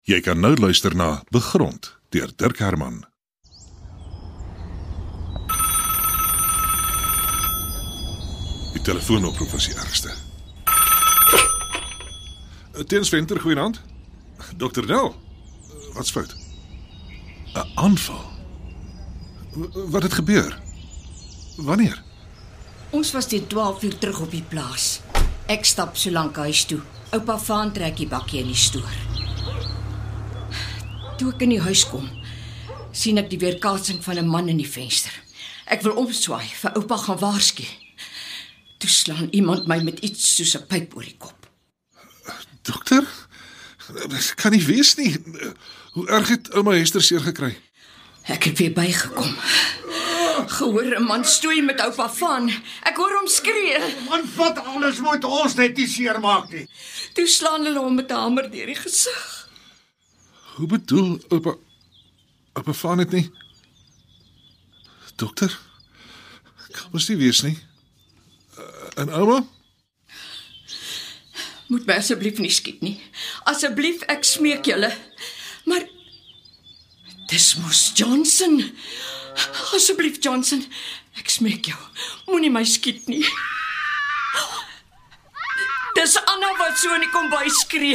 Jy kan nou luister na Begrond deur Dirk Herman. Die telefoonoproep was die ergste. Teens Venter, goeienaand. Dr. Nel, wat's fout? 'n Aanval? Wat het gebeur? Wanneer? Ons was teen 12 uur terug op die plaas. Ek stap so lank huis toe. Oupa Vaan trek die bakkie in die stoor. Toe ek in die huis kom, sien ek die weerkaatsing van 'n man in die venster. Ek wil omswaai vir oupa gaan waarsku. Toe slaan iemand my met iets soos 'n pyp oor die kop. Dokter? Dit kan nie wees nie. Hoe erg het ouma Hester seer gekry? Ek het weer bygekom. Gehoor 'n man stoei met oupa Vaan. Ek hoor hom skree. Man, vat alles moet ons net nie seermaak nie. Toe slaan hulle hom met 'n hamer deur die gesig. Hoe bedoel oupa Vaan het nie? Dokter? Kan mos nie wees nie. En ouma? Moet my asseblief nie skiet nie. Asseblief, ek smeek julle. Maar dis mos Johnson. Asseblief Johnson, ek smeek jou. Moenie my skiet nie. Dis Anna wat so in die kombuis skree.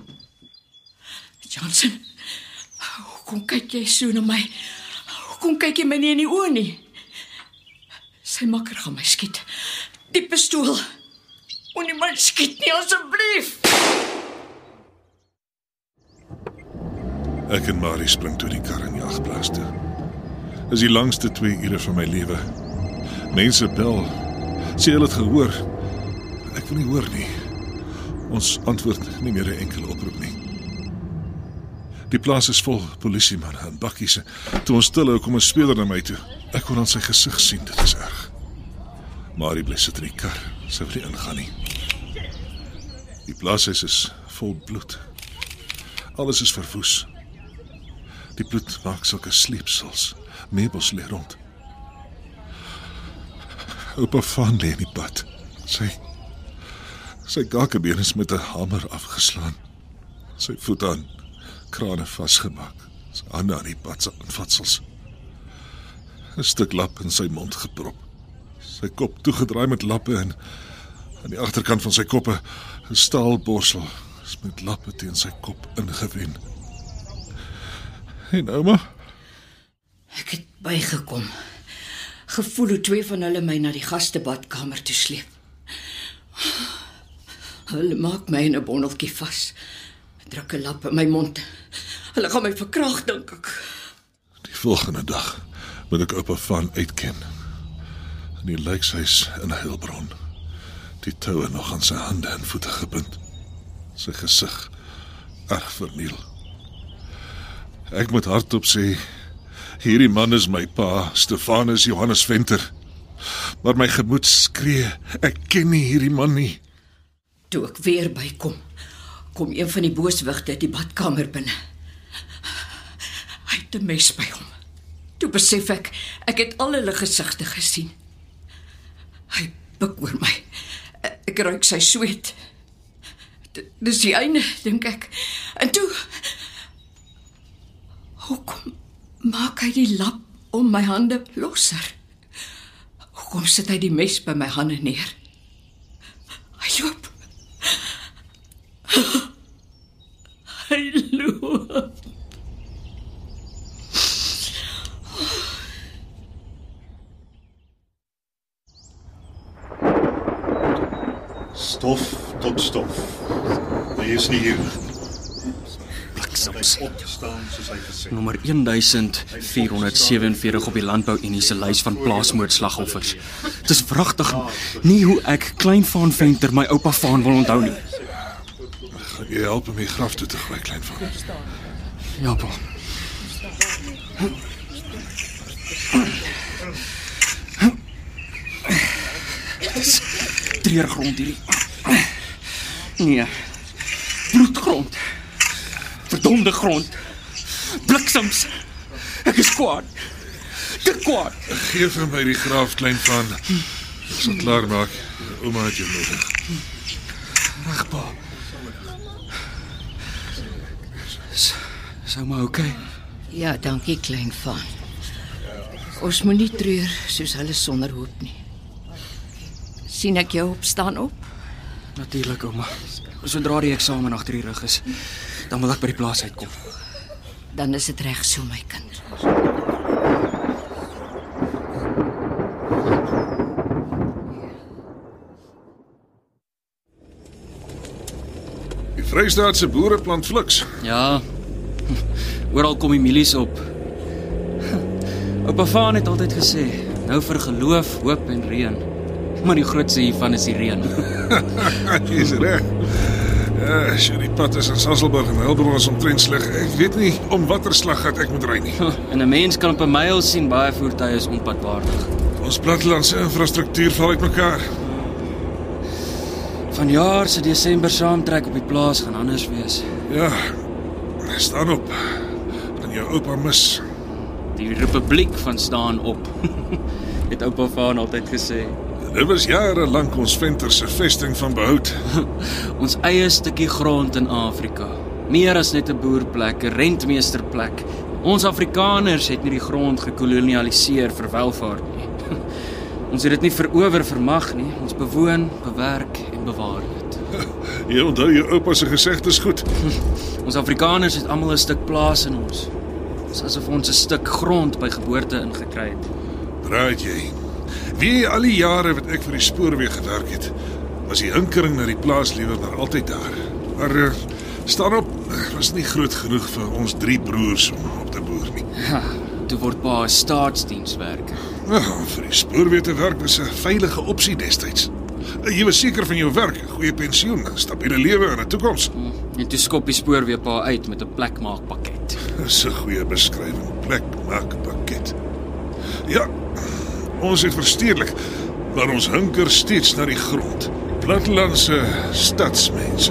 Johnson, hoekom kyk jy so na my? Hoekom kyk jy my nie in die oë nie? Sy makker gaan my skiet. Die pistool. Moenie my skiet nie, asseblief. Ek en Marie spring toe die kar in die jagplaas toe. Dis die langste 2 ure van my lewe. Mense bel, sê hulle het gehoor. Ek wil nie hoor nie. Ons antwoord nie meer 'n enkele oproep nie. Die plaas is vol polisiemanne en bakkies. Toe ons stilhou, kom 'n speler na my toe. Ek kon aan sy gesig sien, dit is erg. Marie bly sit in die kar, sy wil nie ingaan nie. Die plaashuis is vol bloed. Alles is verwoes. Die bloed maak sulke sleepsels. Meubels lê rond. Oupa Vaan lê in die pad. Sy kakebeen is met 'n hamer afgeslaan. Sy voet aan krane vasgemaak. Sy hande aan die pad se aanvatsels. 'n stuk lap in sy mond geprop. Sy kop toegedraai met lappe en aan die agterkant van sy kop 'n staalborsel is met lappe teen sy kop ingewen. En ouma? Ek het bygekom. Gevoel hoe 2 van hulle my na die gastebadkamer toe sleep. Hulle maak my in 'n bondeltjie vas. Druk 'n lap in my mond. Hulle gaan my verkrag, dink ek. Die volgende dag moet ek oupa Vaan uitken. In die lijkshuis in Heilbron. Die toue nog aan sy hande en voete gebind. Sy gesig erg verniel. Ek moet hardop sê, hierdie man is my pa, Stefanus Johannes Venter. Maar my gemoed skree, ek ken nie hierdie man nie. Toe ek weer bykom, kom een van die booswigte uit die badkamer binne. Hy het 'n mes by hom. Toe besef ek het al hulle gesigte gesien. Hy buk oor my. Ek ruik sy sweet. Dis die einde, dink ek. En toe, hoekom maak hy die lap om my hande losser? Hoekom sit hy die mes by my hande neer? Hy loop. Hy loop. Stof tot stof. Hy is nie hier. Bliksems. Nommer 1447 op die Landbouunie se lys van plaasmoordslagoffers. Dit is wragtig nie hoe ek Klein Vaan Venter my oupa Vaan wil onthou nie. Gaan jy help om die graf toe te gooi, Klein Vaan? Ja, pa. Dis treurgrond hierdie. Nee. Bloedgrond. Verdomde grond. Bliksems. Ek is kwaad. Te kwaad. Geef vir my die graf, Klein Vaan. Ek sal klaar maak. Ouma het jou nodig. Reg, pa. Dis Is ouma okay? Ja, dankie klein van. Ons moet nie treur soos hulle sonder hoop nie. Sien ek jou opstaan op? Natuurlik, ouma. Sodra die eksamen agter die rug is, dan wil ek by die plaas uitkom. Dan is dit reg so, my kind. Die Vrystaatse boere plant fliks. Ja, oral kom die milies op. Oupa Vaan het altyd gesê, nou vir geloof, hoop en reën. Maar die grootste hiervan is die reën. Jy is reg. Ja, so die pad is in Sasolburg en Heilbron is omtrent sleg. Ek weet nie om watter slaggat ek moet ry nie. En 'n mens kan op 'n myl sien baie voertuie is onpadwaardig. Ons plattelandse infrastruktuur val uitmekaar. Vanjaar se Desember saamtrek op die plaas gaan anders wees. Ja, staan op. En jou oupa mis. Die Republiek van staan op. Het oupa Vaan altyd gesê. Dit was jare lank ons venter se vesting van behoud. Ons eie stukkie grond in Afrika. Meer as net 'n boerplek, 'n rentmeesterplek. Ons Afrikaners het nie die grond gekolonialiseer vir welvaart nie. Ons het dit nie verower vir mag nie. Ons bewoon, bewerk en bewaar dit. Jy onthou jou oupa se gesegdes goed. Ons Afrikaners het almal 'n stuk plaas in ons. Dit is asof ons 'n stuk grond by geboorte ingekry het. Raai jy. Wie al die jare wat ek vir die spoorweeg gewerk het, was die hinkering na die plaas liewer maar altyd daar. Maar staan op, was nie groot genoeg vir ons 3 broers om op te boer nie. Ja, toe word pa 'n staatsdienswerker. Nou, vir die spoorweeg te werk was 'n veilige opsie destyds. Jy was seker van jou werk, 'n goeie pensioen, 'n stabiele lewe en 'n toekoms. En toe skop die spoorweeg pa uit met 'n plekmaakpakket. Dis 'n goeie beskrywing, plekmaakpakket. Ja, ons het verstedelik, maar ons hunker steeds na die grond. Plattelandse stadsmense.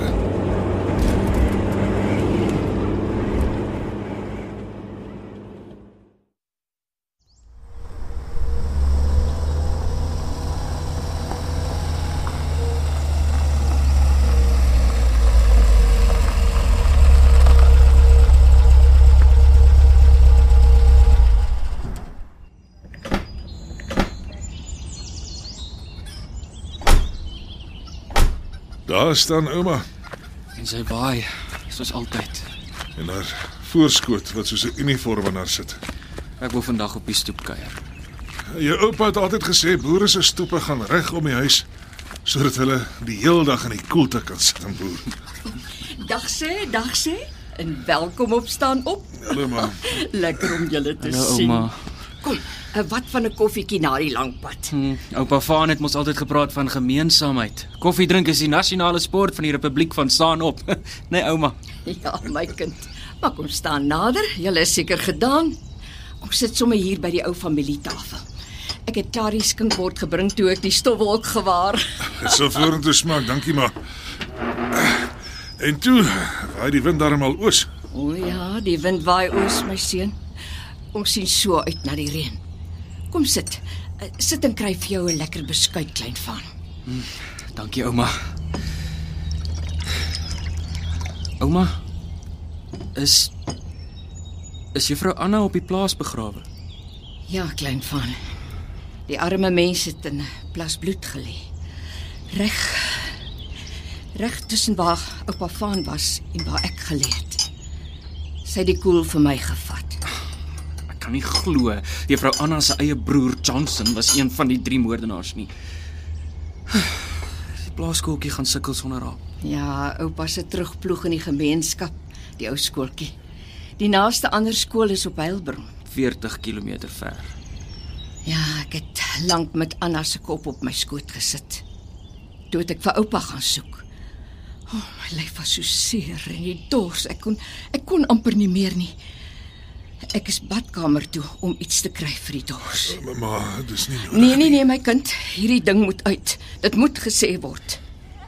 Daar staan ouma. En sy waai, soos altyd. En haar voorskoot wat soos 'n uniform aan haar sit. Ek wil vandag op die stoep kuier. Jou oupa het altyd gesê boere se stoepe gaan reg om die huis sodat hulle die hele dag in die koelte kan sit en boer. Dag sê, en welkom opstaan op. Hallo ma. Lekker om julle te Hallo sien. ouma. Kom, wat van 'n koffietjie na die lang pad? Oupa Vaan het mos altyd gepraat van gemeenskapheid. Koffie drink is die nasionale sport van die Republiek van staan op. Nee ouma. Ja, my kind. Maar kom staan nader, julle is seker gedaan. Ons sit sommer hier by die ou familietafel. Ek het klaar die skinkbord gebring toe ek die stofwolk gewaar. Dit sal vorentoe smaak, dankie ma. En toe, waai die wind darmal oos. O ja, die wind waai oos, my seun. Ons sien so uit na die reën. Kom sit. Sit en kry vir jou 'n lekker beskuit, klein van. Dankie ouma. Ouma, is juffrou Anna op die plaas begrawe? Ja, klein van. Die arme mense het in 'n plas bloed gelê. Reg tussen waar oupa Vaan was en waar ek gelê het. Sy het die koel vir my gevat. Ek kan nie glo juffrou Anna se eie broer Johnson was een van die 3 moordenaars nie. Die plaaskooltjie gaan sukkel sonder haar. Ja, oupa se terugploeg in die gemeenskap, die ou skooltjie. Die naaste ander skool is op Heilbron. 40 kilometer ver. Ja, ek het lank met Anna se kop op my skoot gesit. Toe het ek vir oupa gaan soek. Oh, my lyf was so seer en die dors. Ek kon amper nie meer nie. Ek is badkamer toe om iets te kry vir die dors. Maar dis nie nodig. Nee, my kind. Hierdie ding moet uit. Dit moet gesê word.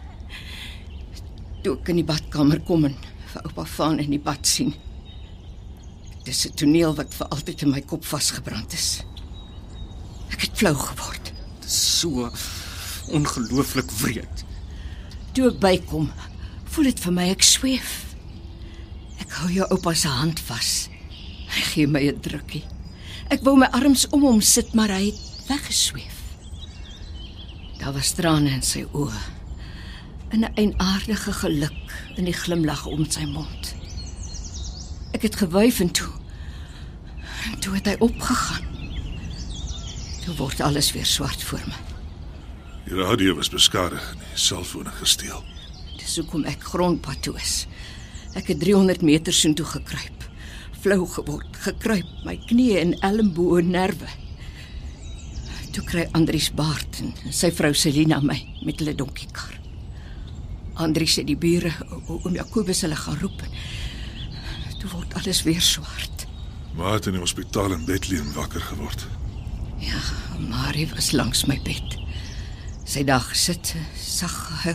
Toe ek in die badkamer kom en vir oupa Vaan in die bad sien. Dis 'n toneel wat vir altyd in my kop vasgebrand is. Ek het flou geword. Dit is so ongelooflik wreed. Toe ek bykom, voel dit vir my ek sweef. Ek hou jou oupa se hand vas. Hy gee my 'n drukkie. Ek wou my arms om hom sit, maar hy het weggesweef. Daar was trane in sy oë en 'n eienaardige geluk in die glimlag om sy mond. Ek het gewuif en toe het hy opgegaan. Toe word alles weer swart voor my. Die radio was beskadig en die selfoon gesteel. Dis hoekom ek grondpad toe is. Ek het 300 meter soontoe gekruip. Flou geword, gekruip, my knieë en elmboë nerve. Toe kry Andries Baard en sy vrou Selina my met hulle donkiekar. Andries het die bure oom Jakobus hulle gaan roep. Toe word alles weer swart. Maar het in die hospitaal in Bethlehem wakker geword. Ja, Marie was langs my bed. Sy daar gesit, sag gehuil.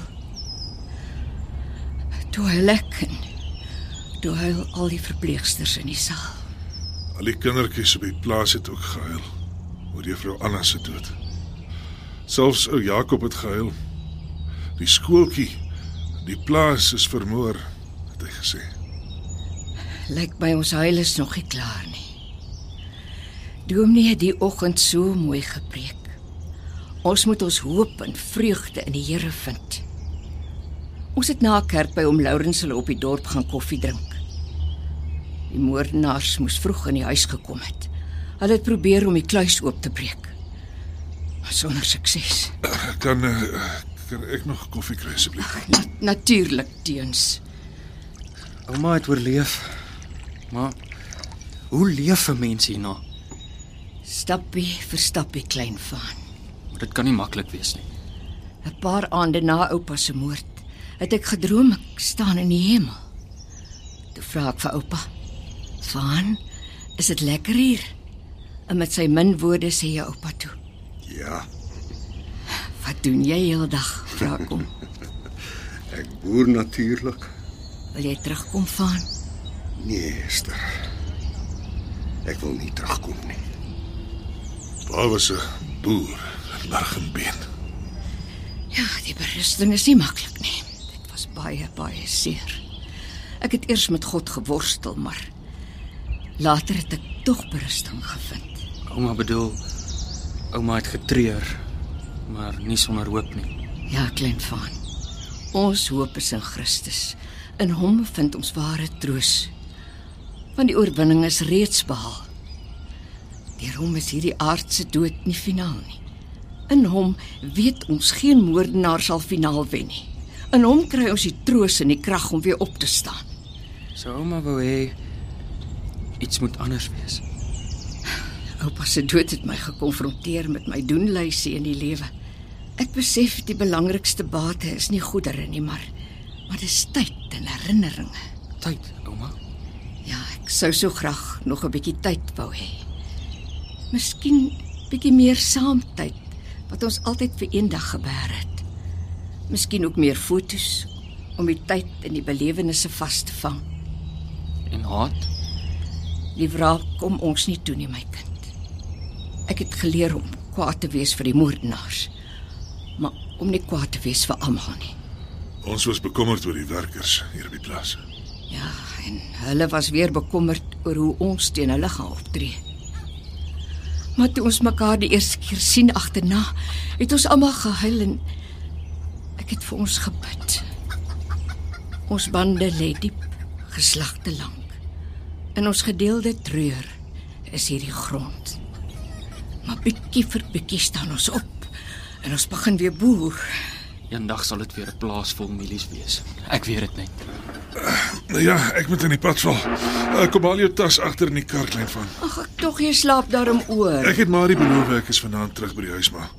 Toe huil ek en toe huil al die verpleegsters in die saal. Al die kindertjies op die plaas het ook gehuil oor juffrou Anna se dood. Selfs ou Jakob het gehuil. Die skooltjie, die plaas is vermoor, het hy gesê. Lyk my ons huil is nog nie klaar nie. Dominee het die oggend so mooi gepreek. Ons moet ons hoop en vreugde in die Here vind. Ons het na kerk by oom Lourens hulle op die dorp gaan koffie drink. Die moordenaars moes vroeg in die huis gekom het. Hulle het probeer om die kluis oop te breek, maar sonder sukses. Kan ek nog koffie kry asseblief? Natuurlik, Teens. Ouma het oorleef. Maar hoe leef 'n mens hierna? Stappie vir stappie, klein Vaan. Dit kan nie maklik wees nie. 'n Paar aande na oupa se moord het ek gedroom ek staan in die hemel. Toe vra ek vir oupa: "Vaan, is dit lekker hier?" En met sy min woorde sê hy oupa toe: Ja, "Wat doen jy heeldag?" vra ek hom. ek boer natuurlik. "Wil jy terugkom, Vaan?" Nee, Esther. Ek wil nie terugkom nie. Pa was 'n boer in marg en been. Ja, die berusting is nie maklik nie. Dit was baie, baie seer. Ek het eers met God geworstel, maar later het ek tog berusting gevind. Ouma bedoel, ouma het getreur, maar nie sonder hoop nie. Ja, klein Vaan. Ons hoop is in Christus. In hom vind ons ware troos. Want die oorwinning is reeds behaal. Deur hom is hierdie aardse dood nie finaal nie. In hom weet ons geen moordenaar sal finaal wen nie. In hom kry ons die troos en die krag om weer op te staan. So ouma wou hê iets moet anders wees. Oupa se dood het my gekonfronteer met my doenlysie in die lewe. Ek besef die belangrikste bate is nie goedere nie, maar dis tyd en herinneringe. Tyd, ouma. Ja, ek sou so graag nog 'n bietjie tyd wou hê. Miskien bietjie meer saamtyd, wat ons altyd vir eendag gebeur het. Miskien ook meer fotos, om die tyd en die belewennisse vas te vang. En haat? Die wraak kom ons nie toe nie, my kind. Ek het geleer om kwaad te wees vir die moordenaars, maar om nie kwaad te wees vir almal nie. Ons was bekommerd oor die werkers hier op die plaas. Ja, en hulle was weer bekommerd oor hoe ons teen hulle gaan optree. Maar toe ons mekaar die eerste keer sien agterna, het ons almal gehuil en ek het vir ons gebid. Ons bande lê diep, geslagte lank. En ons gedeelde treur is hierdie grond. Maar bietjie vir bietjie staan ons op en ons begin weer boer. Eendag sal dit weer 'n plaas vol mielies wees. Ek weet dit net. Ja, ek moet in die pad val. Kom haal jou tas agter in die kar, klein Vaan. Ag, ek tog jy slaap daarom oor. Ek het Marie beloof ek is vanaand terug by die huis, maar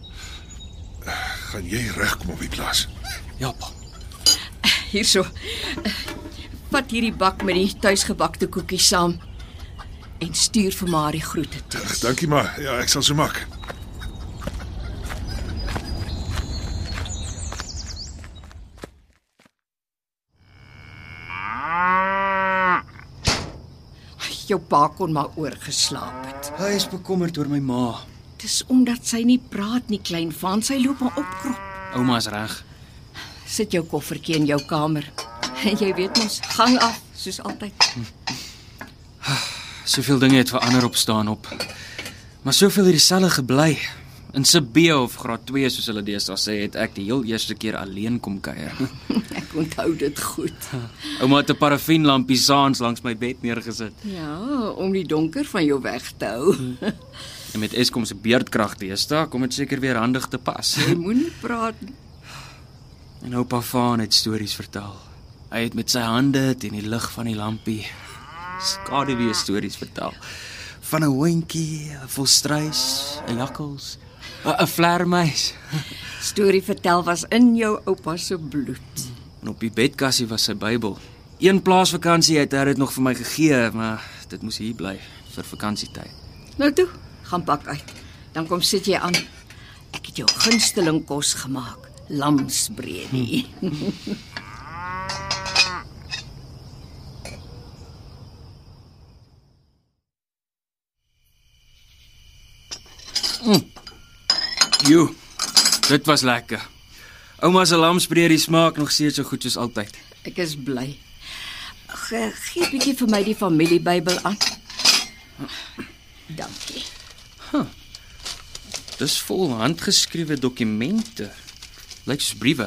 gaan jy regkom op die plaas? Ja, pa. Hierso. Vat hierdie bak met die tuisgebakte koekies saam en stuur vir Marie groete toe. Dankie maar. Ja, ek sal so maak. Jou pa kon maar oorgeslaap het. Hy is bekommerd oor my ma. Dis omdat sy nie praat nie, klein Vaan, sy loop maar opkrop. Ouma is reg. Sit jou koffertjie in jou kamer. En jy weet mos, gang af, soos altyd. Soveel dinge het verander op staan op. Maar soveel het dieselfde gebly. In sub B of graad 2 soos hulle deesdae sê, het ek die heel eerste keer alleen kom kuier. Ek onthou dit goed. Ouma het 'n parafienlampie saans langs my bed neergesit. Ja, om die donker van jou weg te hou. En met Eskom se beerdkrag deesdae kom dit seker weer handig te pas. Jy moenie praat nie. En oupa Vaan het stories vertel. Hy het met sy hande teen die lig van die lampie skaduwee stories vertel. Van 'n hondjie, 'n volstruis, 'n jakkals, 'n vlermuis. Storie vertel was in jou oupa se bloed. En op die bedkassie was sy Bybel. Een plaasvakansie het hy dit nog vir my gegee, maar dit moes hier bly vir vakansietyd. Nou toe, gaan pak uit. Dan kom sit jy aan. Ek het jou gunsteling kos gemaak. Lamsbreedie. Jo, dit was lekker. Ouma se lamsbreedie smaak nog steeds so goed soos altyd. Ek is bly. Gee bietjie vir my die familiebybel aan. Dankie. Dis vol handgeskrewe dokumente. Lyk soos briewe.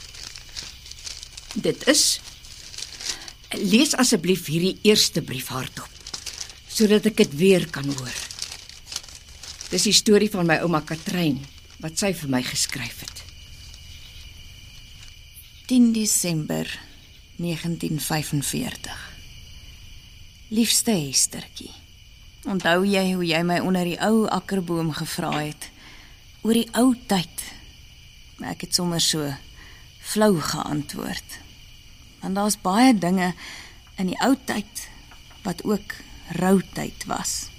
Dit is. Lees asseblief hierdie eerste brief hardop, sodat ek dit weer kan hoor. Dis die storie van my ouma Katrein, wat sy vir my geskryf het. 10 Desember 1945. Liefste Hestertjie, onthou jy hoe jy my onder die ou akkerboom gevra het oor die ou tyd? Ek het sommer so flou geantwoord. Want daar's baie dinge in die ou tyd wat ook routyd was.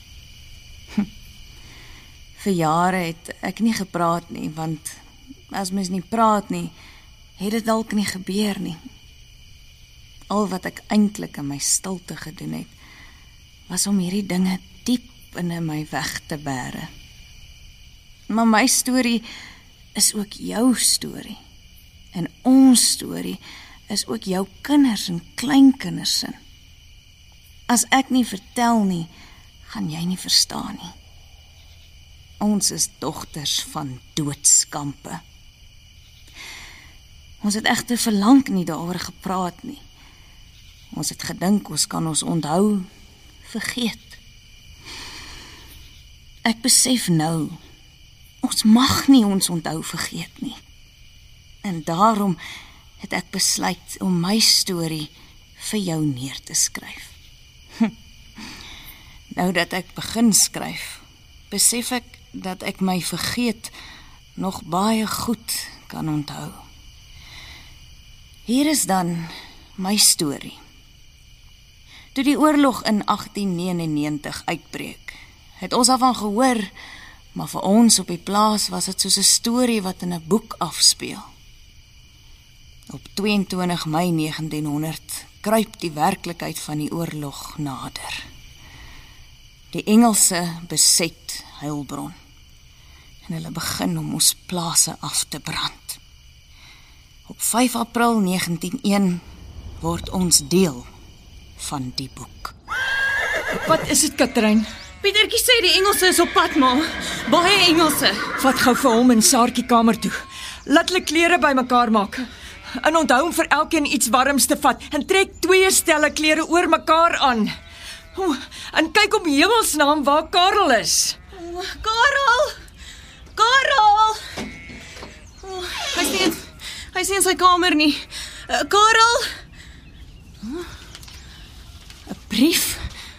Vir jare het ek nie gepraat nie, want as mens nie praat nie, het dit dalk nie gebeur nie. Al wat ek eintlik in my stilte gedoen het, was om hierdie dinge diep in my weg te bære. Maar my storie is ook jou storie. En ons storie is ook jou kinders en kleinkinders se. As ek nie vertel nie, gaan jy nie verstaan nie. Ons is dogters van doodskampe. Ons het egter verlang nie daaroor gepraat nie. Ons het gedink ons kan ons onthou, vergeet. Ek besef nou, ons mag nie ons onthou vergeet nie. En daarom het ek besluit om my storie vir jou neer te skryf. Nou dat ek begin skryf, besef ek dat ek my vergeet nog baie goed kan onthou. Hier is dan my storie. Toe die oorlog in 1899 uitbreek, het ons daarvan gehoor, maar vir ons op die plaas was dit soos 'n storie wat in 'n boek afspeel. Op 22 Mei 1900 kruip die werklikheid van die oorlog nader. Die Engelse beset Heilbron en hulle begin om ons plase af te brand. Op 5 April 1901 word ons deel van die boek. Wat is dit, Katrein? Pietertjie sê die Engelse is op pad, ma. Baie Engelse. Vat gou vir hom in Saartjie kamer toe. Laat hulle klere bymekaar maak. En onthou om vir elkeen iets warms te vat en trek 2 stelle klere oor mekaar aan. En kyk op hemelsnaam waar Karel is. Karel! Karel! Hy is nie in sy kamer nie. Karel! 'n brief?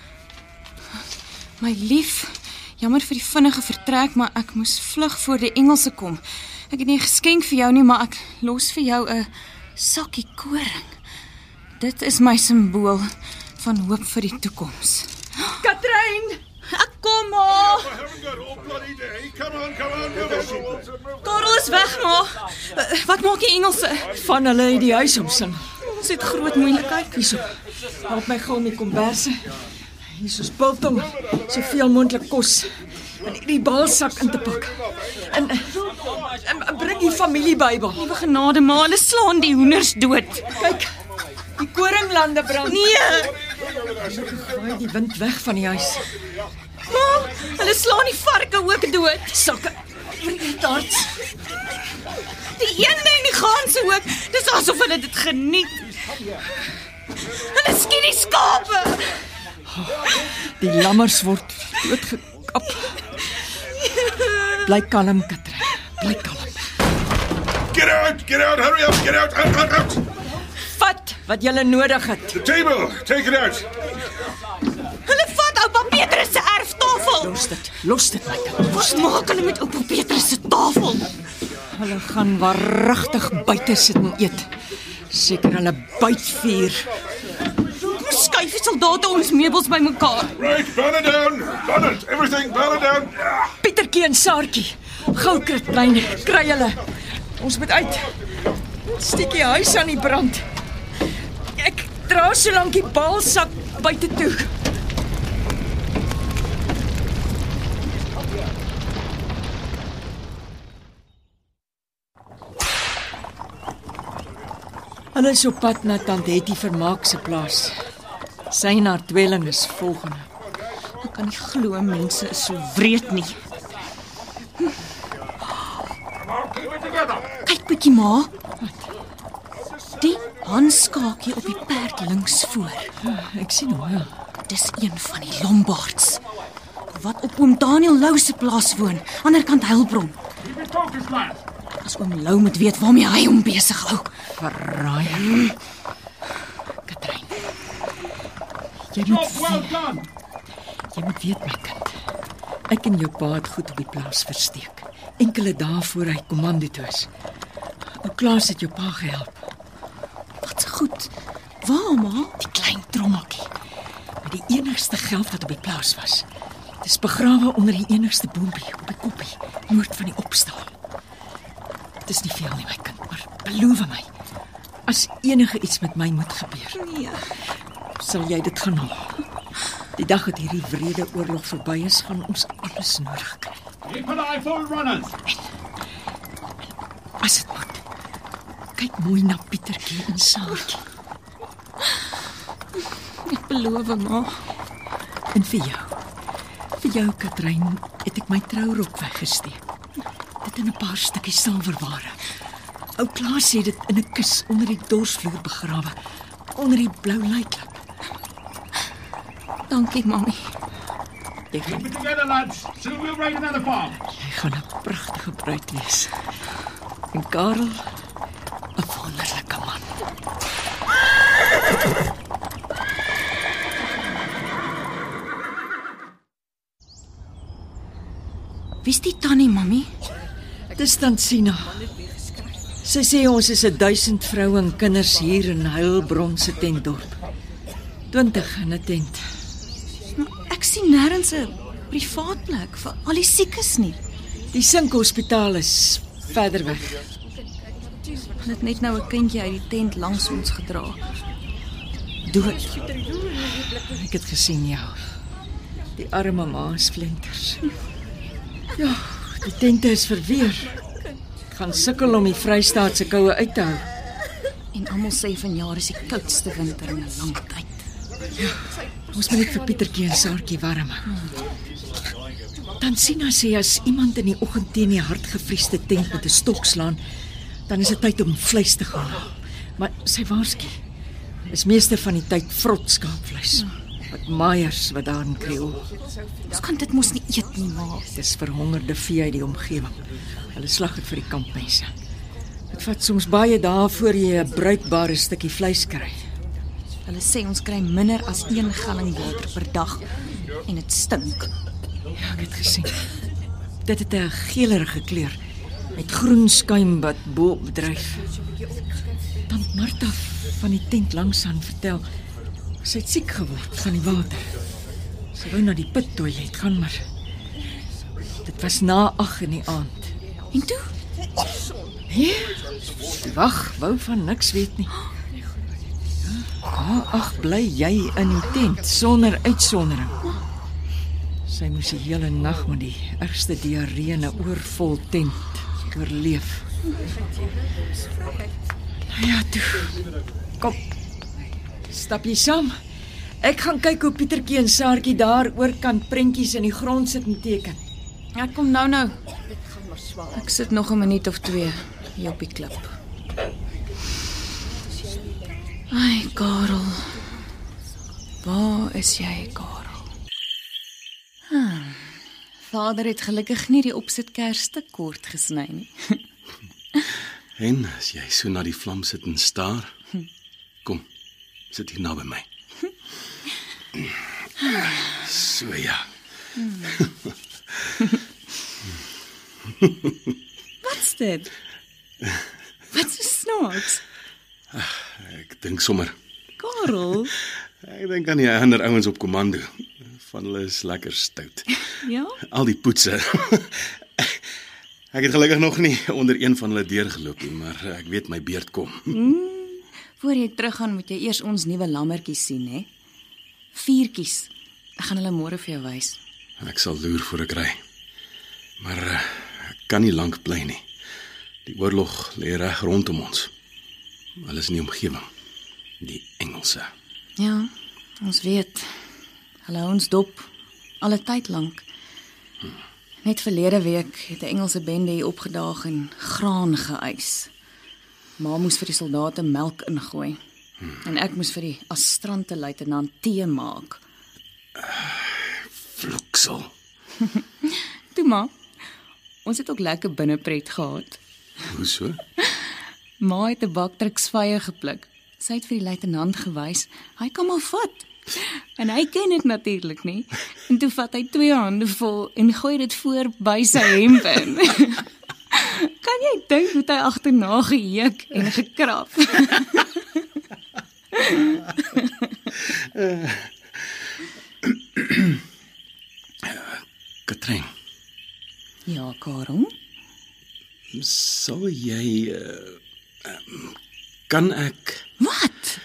My lief, jammer vir die vinnige vertrek, maar ek moes vlug voor die Engelse kom. Ek het nie 'n geskenk vir jou nie, maar ek los vir jou 'n sakkie koring. Dit is my simbool van hoop vir die toekoms. Katrein! Ek kom, ma! Karel is weg, ma. Wat maak die Engelse? Van hulle het die huis omsing. Ons het groot moeilikheid. Hierso, help my gou met komberse. Hier is biltong, soveel moontlik kos. En die balsak in te pak. En bring die familiebybel. Liewe genade, ma, hulle slaan die hoenders dood. Die koringlande brand. Nee, Waai die wind weg van die huis. ma, hulle slaan die varke ook dood. Sulke retards. Die eende en die ganse ook. Dis asof hulle dit geniet. Hulle skiet die skape. Die lammers word doodgekap. Bly kalm, Katrein. Bly kalm. Get out, hurry up, get out. Vat wat jy nodig het. The table, take it out. Hulle vat oupa Petrus se erftafel. Los dit my kind. Wat maak hulle met oupa Petrus se tafel? Hulle gaan waaragtig buite sit en eet. Seker hulle bytvuur. Hoe skuif die soldate ons meubels bymekaar? Right, burn it down. Burn it, everything, burn it down. Pietertjie en Saartjie. Gou Katrein, kry hulle. Ons moet uit. Steek die huis aan die brand. Ek dra so lank die balsak buite toe. Hulle is op pad na Tante Hetty Vermaak se plaas. Sy en haar tweeling is volgende. Ek kan nie glo mense is so wreed nie. Kyk bietjie ma. Die handskakie op die perd links voor. Ek sien hom, ja. Dis een van die Lombards wat op oom Daniel Lou se plaas woon, ander kant Heilbron. As oom Lou moet weet waarmee hy hom besig hou. Verraaier. Katrein. Jy moet weet my kind. Ek en jou pa het goed op die plaas versteek. Enkele dae voor hy kommando toe is. Ou Klaas het jou pa gehelp. Wat se goed. Waar ma? Die klein trommeltjie. Met die enigste geld wat op die plaas was. Dit is begrawe onder die enigste boompie op die koppie, noord van die opstal. Dit is nie veel nie, my kind, maar beloof my. As enige iets met my moet gebeur, Nee. sal jy dit gaan haal. Die dag dat hierdie wrede oorlog verby is, gaan ons alles nodig kry. As dit moet. Kyk mooi na Pietertjie en Saartjie. Ek beloof ma. En vir jou, Katrein, het ek my trourok weggesteek. Dit in 'n paar stukkies silwerware. Ou Klaas het dit in 'n kus onder die dorsvloer begrawe, onder die blou leiklap. Dankie mami. Jy gaan Together, lads. Soon we'll raid another farm. 'n pragtige bruid wees. En Karel, 'n wonderlike man. Wie's die tannie mami? Dis Tansina. Sy sê ons is 1000 vroue en kinders hier in Heilbron se tentdorp. 20 in 'n tent. Ek sien nêrens 'n privaat plek vir al die siekes nie. Die Sinkhospitaal is verder weg. Hulle het net nou 'n kindjie uit die tent langs ons gedra. Dood. Ek het gesien, ja. Die arme ma is flenters. Ja, die tente is verweer. Ek gaan sukkel om die Vrystaat se koue uit te hou. En almal sê vanjaar is die koudste winter in 'n lang tyd. Ons moet net vir Pietertjie en Saartjie warm hou. Tansina sê as iemand in die oggend teen die hardgevriesde tent met 'n stok slaan, dan is dit tyd om vleis te gaan haal. Maar sy waarsku, is meeste van die tyd vrot skaapvleis. Wat maaiers wat daar in Kreol. Ons kan dit mos nie eet nie, ma. Dis verhongerde vee uit die omgewing. Hulle slag dit vir die kampmense. Dit vat soms baie dae voor jy 'n bruikbare stukkie vleis kry. Hulle sê ons kry minder as 1 galling water per dag en dit stink. Ja, ek het gesien. Dit het 'n geelerige kleur met groen skuim wat bo op bedryf. Tant Martha van die tent langs aan vertel, sy het siek geword van die water. Sy wou na die pittoilet gaan, maar dit was na 8 in die aand. En toe? Nee, die wag wou van niks weet nie. Ja, ag, bly jy in die tent sonder uitsondering. Sy moes die hele nag met die ergste diarree in 'n oorvol tent oorleef. Nou ja, toe. Kom. Stap jy saam? Ek gaan kyk hoe Pietertjie en Saartjie daar oorkant prentjies in die grond sit en teken. Ek kom nou. Ek sit nog 'n minuut of 2 hier op die klip. Ai, Karel. Waar is jy, Karel? Vader het gelukkig nie die opsitkers te kort gesny nie. En as jy so na die vlam sit en staar, kom, sit hier naby my. So ja. Wat's dit? Wat so snaaks? Ek dink sommer. Karel? Ek dink aan die ander ouens op kommando. Van hulle is lekker stout. Ja? Al die poetse. Ek het gelukkig nog nie onder een van hulle deurgeloop nie, maar ek weet my beurt kom. Voor jy teruggaan moet jy eers ons nuwe lammetjies sien, hè? 4tjies. Ek gaan hulle môre vir jou wys. Ek sal loer voor ek ry. Maar ek kan nie lank bly nie. Die oorlog lê reg rondom ons. Hulle is in die omgewing. Die Engelse. Ja, ons weet. Hulle hou ons dop, alle tyd lank. Net verlede week het 'n Engelse bende hier opgedaag en graan geëis. Ma moes vir die soldate melk ingooi. En ek moes vir die astrante luitenant tee maak. Vloeksel. Toe ma, ons het ook lekker binnepret gehad. Hoeso? Ma het 'n baktruksvye gepluk. Sy het vir die luitenant gewys, hy kan maar vat. En hy ken dit natuurlik nie. En toe vat hy 2 hande vol en gooi dit voor by sy hemp in. Kan jy dink hoe hy agterna geheuk en gekrap? Katrein, Ja, Karel? sal jy kan ek Wat?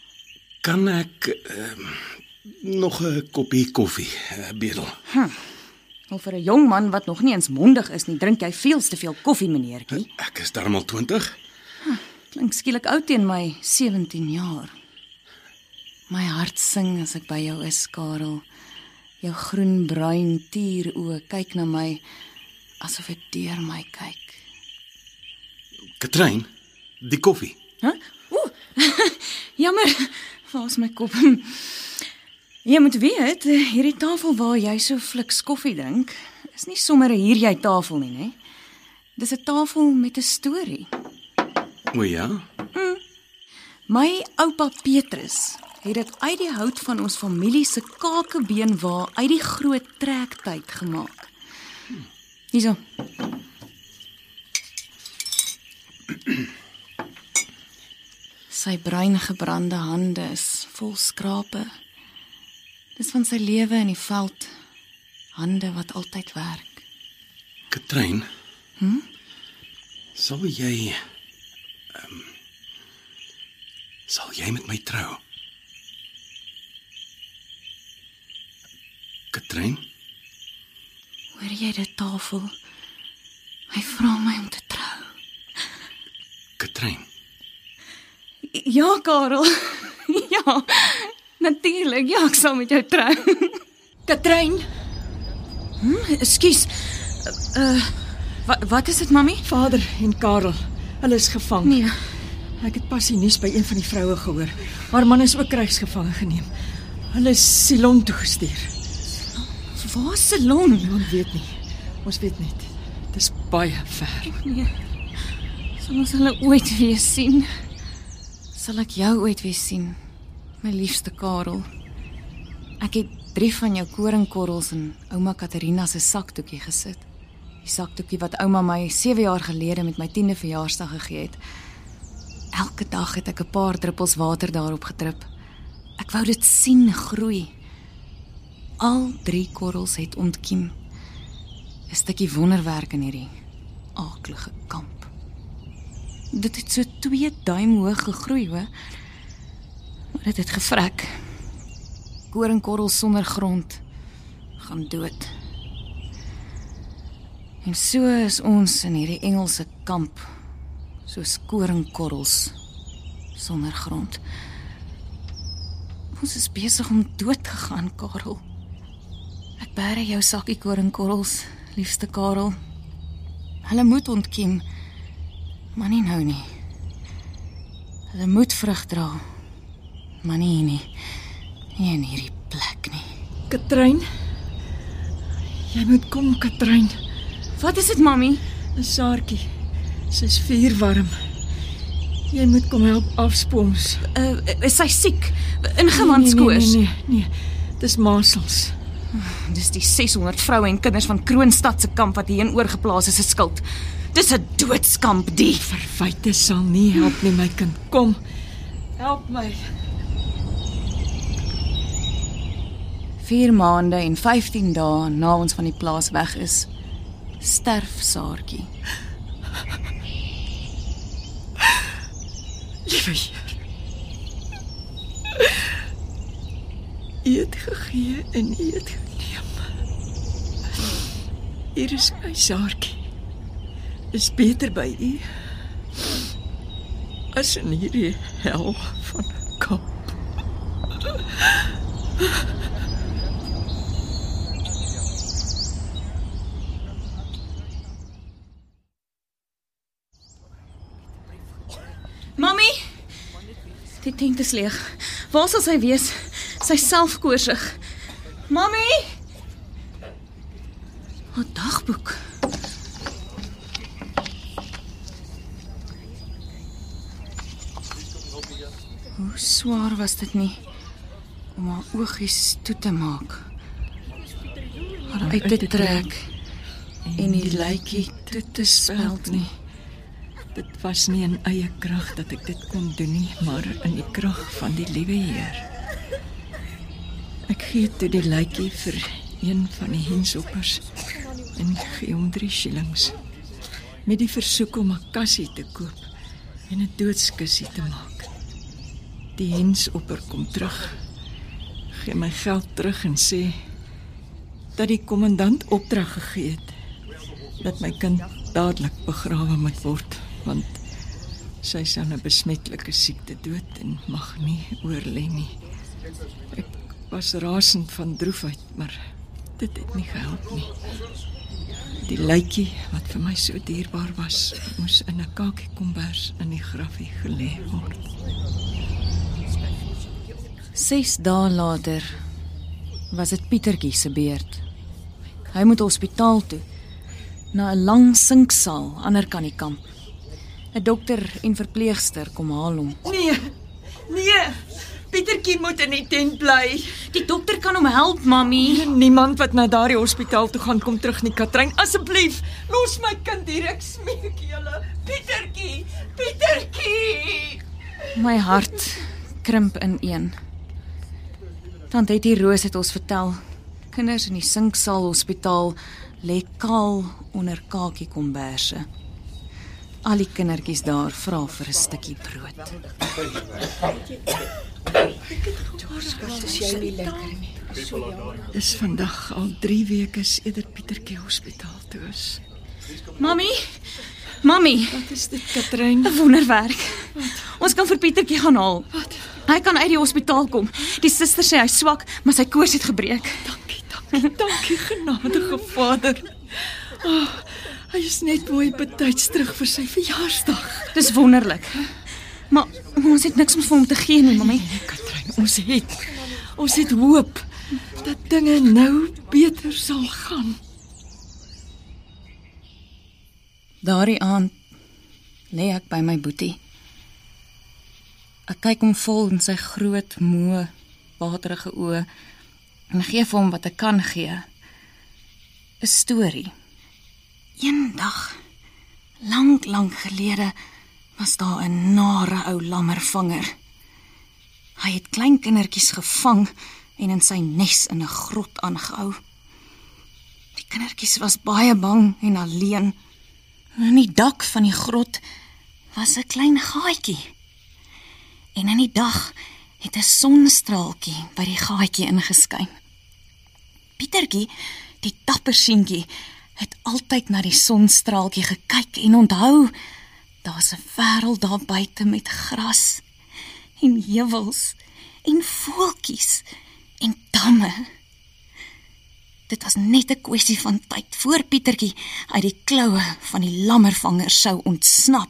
nog 'n koppie koffie bedel? Al vir 'n jong man wat nog nie eens mondig is nie, drink jy veel te veel koffie, meneertjie. Ek is darmal 20. Klink skielik oud teen my 17 jaar. My hart sing as ek by jou is, Karel. Jou groen-bruin tieroë kyk na my asof dit deur my kyk. Katrein, die koffie. Jammer, waar is my kop? Jy moet weet, hierdie tafel waar jy so fliks koffie drink, is nie sommer 'n hier jy tafel nie, né? Dis 'n tafel met 'n storie. O ja? My oupa Petrus het dit uit die hout van ons familie se kakebeen waar uit die groot trektyd gemaak. Hierso. Sy bruin gebrande hande is vol skrape. Dis van sy lewe in die veld. Hande wat altyd werk. Katrein, sal jy met my trou? Katrein? Hoor jy dit, tafel? Hy vra my om te trou. Katrein, Ja, Karel. Ja, natuurlik. Ja, ek sal met jou trou. Katrein, Ekskuus. Wat is dit, mami? Vader en Karel, hulle is gevang. Nee. Ek het pas die nuus by een van die vroue gehoor. Haar man is ook krygsgevange geneem. Hulle is Ceylon toegestuur. Waar is Ceylon? Niemand weet nie. Ons weet net. Dis baie ver. Nee. Sal ons hulle ooit weer sien? Sal ek jou ooit weer sien, my liefste Karel? Ek het 3 van jou koringkorrels in ouma Katerina se sakdoekie gesit. Die sakdoekie wat ouma my 7 jaar gelede met my 10de verjaarsdag gegee het. Elke dag het ek 'n paar druppels water daarop gedrup. Ek wou dit sien groei. Al 3 korrels het ontkiem. 'n Stukkie wonderwerk in hierdie aaklige kamp. Dit het so 2 duim hoog gegroei, hoor. Maar dit het gevrek. Koringkorrels sonder grond gaan dood. En so is ons in hierdie Engelse kamp, soos koringkorrels sonder grond. Ons is besig om dood te gaan, Karel. Ek bære jou sakkie koringkorrels, liefste Karel. Hulle moet ontkiem, maar nie nou nie. Hulle moet vrug dra, maar nie hier nie. Nie in hierdie plek nie. Katrein, jy moet kom, Katrein. Wat is dit, mami? 'n Saartjie, sy's vuurwarm. Jy moet kom help afspons. Is sy siek? Ingewandskoors? Nee, dis masels. Dis die 600 vroue en kinders van Kroonstad se kamp wat hierin oorgeplaas is se skuld. Dis 'n doodskamp, die. Verwyte sal nie help nie, my kind. Kom, help my. 4 maande en 15 dae na ons van die plaas weg is, sterf Saartjie. Liewe Heer, U het gegee en U het geneem. Hier is my Saartjie. Is beter by U as in hierdie hel van 'n kamp. Mami! Die tent is leeg. Waar sal sy wees? Sy self koorsig. Mami! Haar dagboek. Hoe swaar was dit nie om haar oogies toe te maak, haar uit te trek en die lykie toe te speld nie. Dit was nie in eie krag dat ek dit kon doen nie, maar in die krag van die liewe Heer. Ek gee toe die lykie vir een van die hensoppers en gee hom 3 shillings met die versoek om 'n kassie te koop en 'n doodskussie te maak. Die hensopper kom terug, gee my geld terug en sê dat die kommandant opdrag gegee het dat my kind dadelik begrawe moet word, want sy sou 'n besmetlike siekte dood en mag nie oorlê nie. Ek was rasend van droefheid, maar dit het nie gehelp nie. Die lykie wat vir my so dierbaar was, moes in 'n kakiekombers in die grafie gelê word. 6 dae later was dit Pietertjie se beurt. Hy moet hospitaal toe, na 'n lang sinksaal ander kant die kamp. 'n Dokter en verpleegster kom haal hom. Nee, Pietertjie moet in die tent bly. Die dokter kan hom help, mami. Niemand wat na daardie hospitaal toe gaan kom terug nie, Katrein. Asseblief, los my kind hier, ek smeek julle. Pietertjie. My hart krimp ineen. Tante Hetty Roos het ons vertel, kinders in die sinksaal hospitaal lê kaal onder kakiekomberse. Al die kindertjies daar vra vir 'n stukkie brood. Dis vandag al 3 weke sedert Pietertjie hospitaal toe is. Mami, Wat is dit, Katrein? 'n wonderwerk. Ons kan vir Pietertjie gaan haal. Wat? Hy kan uit die hospitaal kom. Die suster sê hy's swak, maar sy koors het gebreek. Dankie, genadige Vader. Hy is net mooi betyds terug vir sy verjaarsdag. Dis wonderlik. Maar ons het niks om vir hom te gee nie, mami. Nee, Katrein, ons het hoop dat dinge nou beter sal gaan. Daardie aand lê ek by my boetie. Ek kyk hom vol in sy groot, moe, waterige oë en gee vir hom wat ek kan gee. 'n Storie. Eendag, lank gelede, was daar 'n nare ou lammervanger. Hy het klein kindertjies gevang en in sy nes in 'n grot aangehou. Die kindertjies was baie bang en alleen. In die dak van die grot was 'n klein gaatjie. En in die dag het 'n sonstraaltjie by die gaatjie ingeskyn. Pietertjie, die dapper seentjie, het altyd na die sonstraaltjie gekyk en onthou, daar's 'n wêreld daar buite met gras en heuwels en voeltjies en damme. Dit was net 'n kwessie van tyd voor Pietertjie uit die kloue van die lammervanger sou ontsnap.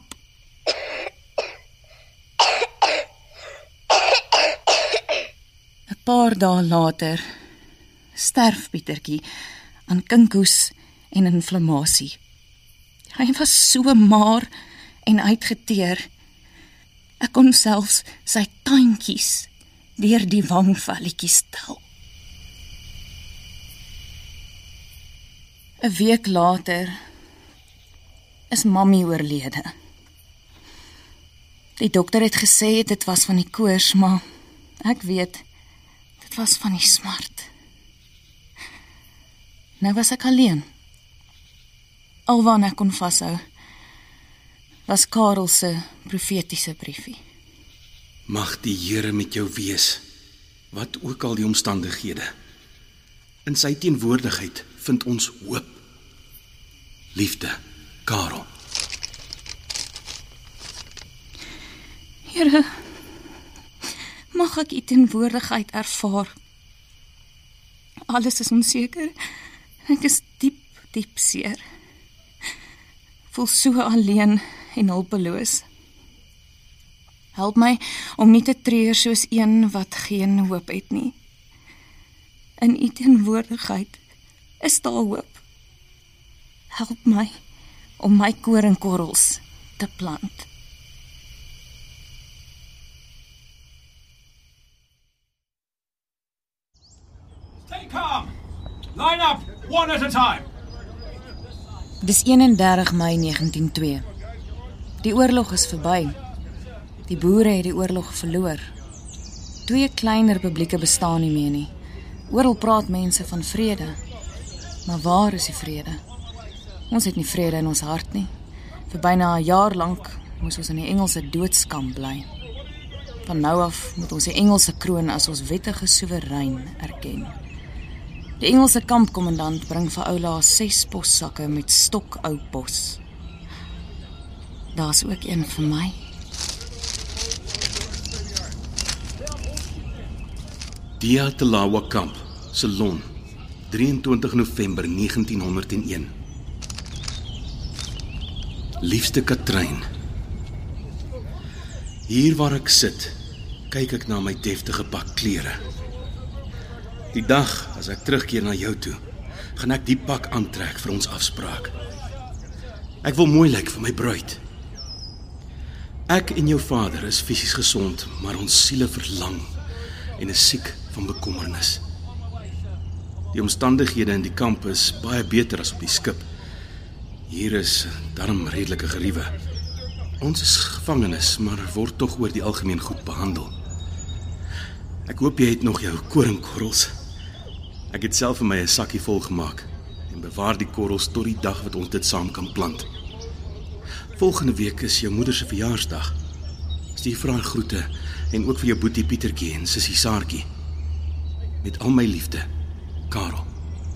'n Paar dae later sterf Pietertjie aan kinkhoes en inflammasie. Hy was so maar en uitgeteer. Ek kon selfs sy tandjies deur die wangvelletjies tel. 'n week later is Mamy oorlede. Die dokter het gesê dit was van die koors, maar ek weet, dit was van die smart. Nou was ek alleen. Alwaar ek kon vashou, was Karel se profetiese briefie. Mag die Here met jou wees, wat ook al die omstandighede. In sy teenwoordigheid vind ons hoop. Liefde, Karel. Here, mag ek u teenwoordigheid ervaar. Alles is onseker. Ek is diep seer. Voel so alleen en hulpeloos. Help my om nie te treur soos een wat geen hoop het nie. In u teenwoordigheid is daar hoop. Help my om my koringkorrels te plant. Stay calm. Line up, one at a time. Dis 31 Mei 1902. Die oorlog is verby. Die boere het die oorlog verloor. 2 klein republieke bestaan nie meer nie. Oral praat mense van vrede. Maar waar is die vrede? Ons het nie vrede in ons hart nie. Vir byna 'n jaar lank moes ons in die Engelse doodskamp bly. Van nou af moet ons die Engelse kroon as ons wettige soewerein erken. Die Engelse kampkommandant bring vir Oula 6 possakke met stokou pos. Daar's ook een vir my. Dia Talawa Kamp, Ceylon, 23 November 1901. Liefste Katrijn, hier waar ek sit, kyk ek na my deftige pak klere. Die dag as ek terugkeer na jou toe, gaan ek die pak aantrek vir ons afspraak. Ek wil mooi lyk vir my bruid. Ek en jou vader is fisies gesond, maar ons siele verlang en is siek van bekommernis. Die omstandighede in die kamp is baie beter as op die skip. Hier is darm redelike geriewe. Ons is gevangenes, maar word tog oor die algemeen goed behandel. Ek hoop jy het nog jou koringkorrels. Ek het self vir my 'n sakkie vol gemaak en bewaar die korrels tot die dag wat ons dit saam kan plant. Volgende week is jou moeder se verjaarsdag. Stuur vir haar groete en ook vir jou boetie Pietertjie en sussie Saartjie. Met al my liefde, Karel.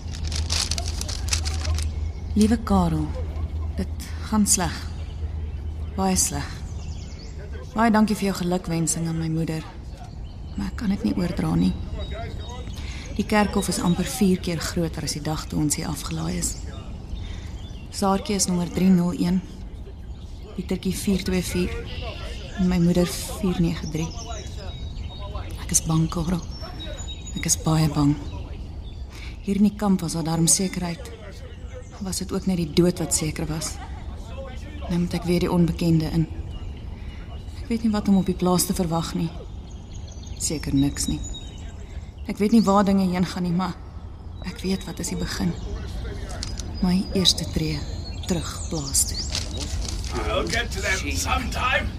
Liewe Karel, dit gaan sleg. Baie sleg. Baie dankie vir jou gelukwensing aan my moeder. Maar ek kan dit nie oordra nie. Die kerkhof is amper 4 keer groter as die dag toe ons hier afgelaai is. Saartjie is nommer 301, Pietertjie 424 en my moeder 493. Ek is bang, Karel. Ek is baie bang. Hier in die kamp was daar darm sekerheid. Was dit ook net die dood wat seker was? Nou moet ek weer die onbekende in. Ek weet nie wat om op die plaas te verwag nie. Seker niks nie. Ek weet nie waar dinge heen gaan nie, maar ek weet wat is die begin. My eerste tree terug plaas toe. I'll get to them sometime.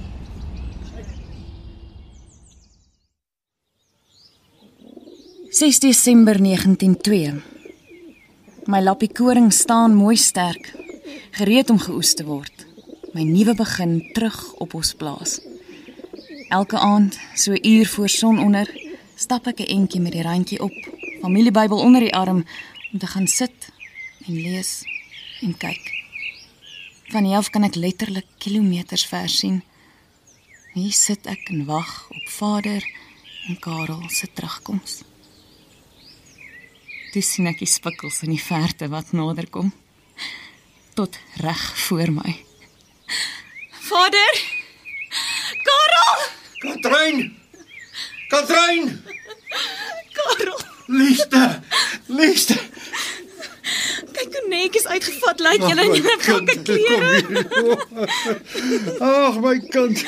December 1902. My lappie koring staan mooi sterk, gereed om geoes te word. My nuwe begin terug op ons plaas. Elke aand, so 'n uur voor sononder, stap ek 'n entjie met die randjie op, familiebybel onder die arm, om te gaan sit en lees en kyk. Van hier af kan ek letterlik kilometers ver sien. Hier sit ek en wag op vader en Karel se terugkoms. Toe sien ek die spikkels in die verte wat nader kom, tot reg voor my. Vader! Karel! Katrein! Katrein! Karel! Liefste! Kyk hoe netjies uitgevat lyk julle in julle pakke klere. Ag, my kind.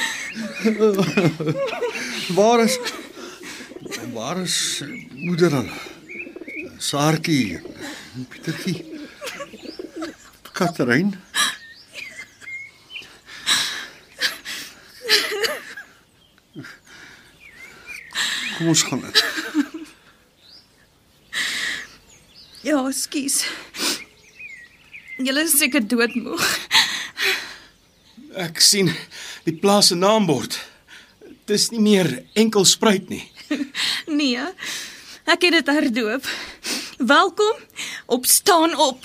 Waar is moeder dan? Saartjie, Pietertjie. Katrein? Kom ons gaan in. Ja, ekskuus. Julle is seker doodmoeg. Ek sien die plaas se naambord. Dis nie meer enkel spruit nie. Nee, ek het dit herdoop. Welkom op Staan Op.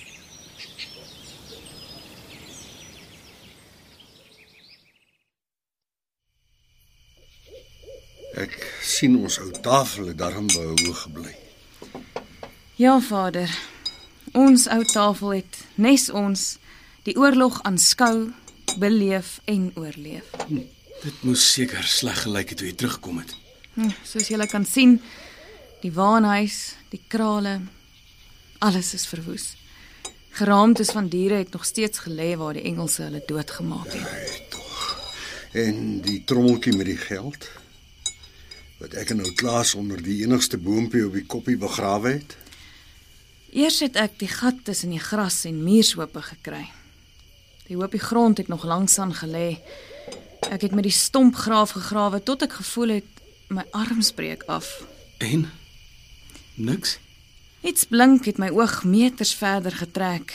Ek sien ons ou tafel het daarom behou gebly. Ja, Vader. Ons ou tafel het nes ons die oorlog aanskou, beleef en oorleef. Dit moes seker sleg gelyk het toe jy terugkom het. Soos julle kan sien, die waanhuis, die krale, alles is verwoes. Geraamtes van diere het nog steeds gelê waar die Engelse hulle doodgemaak het. En die trommeltjie met die geld, wat ek en ou Klaas onder die enigste boompie op die koppie begrawe het. Eers het ek die gat tussen die gras en muurshope gekry. Die hoopie grond het nog langsaan gelê. Ek het met die stompgraaf gegrawe tot ek gevoel het my arms breek af. En? Niks? Iets blink het my oog meters verder getrek.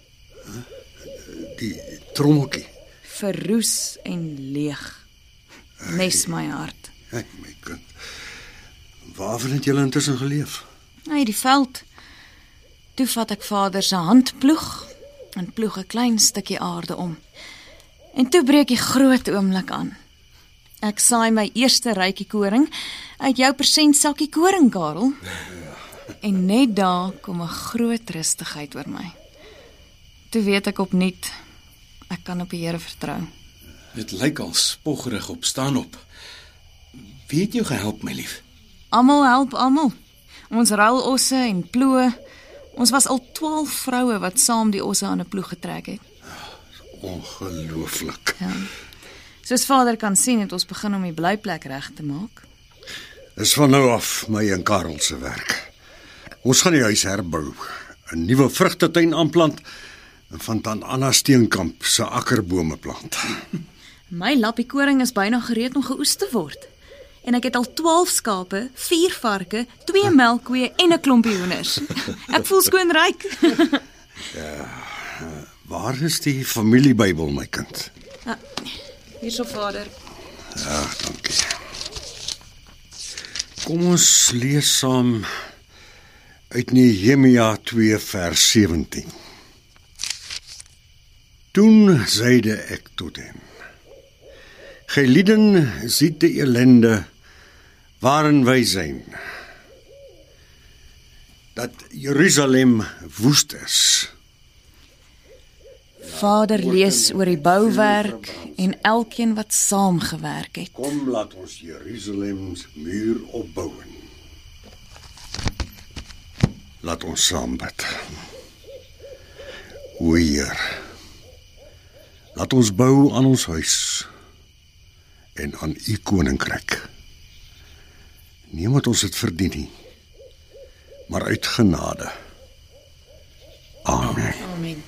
Die trommeltjie. Verroes en leeg. Nes my hart. Hey, my kind. Waarvan het julle intussen geleef? Nee, die veld. Toe vat ek Vader se handploeg en ploeg 'n klein stukkie aarde om. En toe breek die groot oomblik aan. Ek saai my eerste rytjie koring uit jou persentsakkie koring, Karel. En net daar kom 'n groot rustigheid oor my. Toe weet ek opnuut, ek kan op die Here vertrou. Dit lyk al spoggerig op Staan Op. Wie het jou gehelp, my lief? Almal help almal. Ons ruil osse en ploë. Ons was al 12 vroue wat saam die osse aan 'n ploeg getrek het. Ongelooflik. Ja. Soos Vader kan sien, het ons begin om die blyplek reg te maak. Dis van nou af my en Karel se werk. Ons gaan die huis herbou, 'n nuwe vrugtetuin aanplant en van Tant Anna Steenkamp se akkerbome plant. My lappie koring is byna gereed om geoes te word. En ek het al 12 skape, 4 varke, 2 melkkoeë en 'n klompie hoenders. Ek voel skoon ryk. Waar is die familiebybel, my kind? Hierso, Vader. Ja, dankie. Kom ons lees saam uit Nehemia 2 vers 17. Toen zeide ek tot hen: Gij lieden ziet de ellende waarin wij zijn. Dat Jeruzalem woest is. Vader lees oor die bouwerk en elkeen wat saamgewerk het. Kom, laat ons Jeruzalems muur opbouwen. Laat ons saam bid. O Heer, laat ons bou aan ons huis en aan u koninkryk. Nie omdat ons dit verdien nie, maar uit genade. Amen. Amen.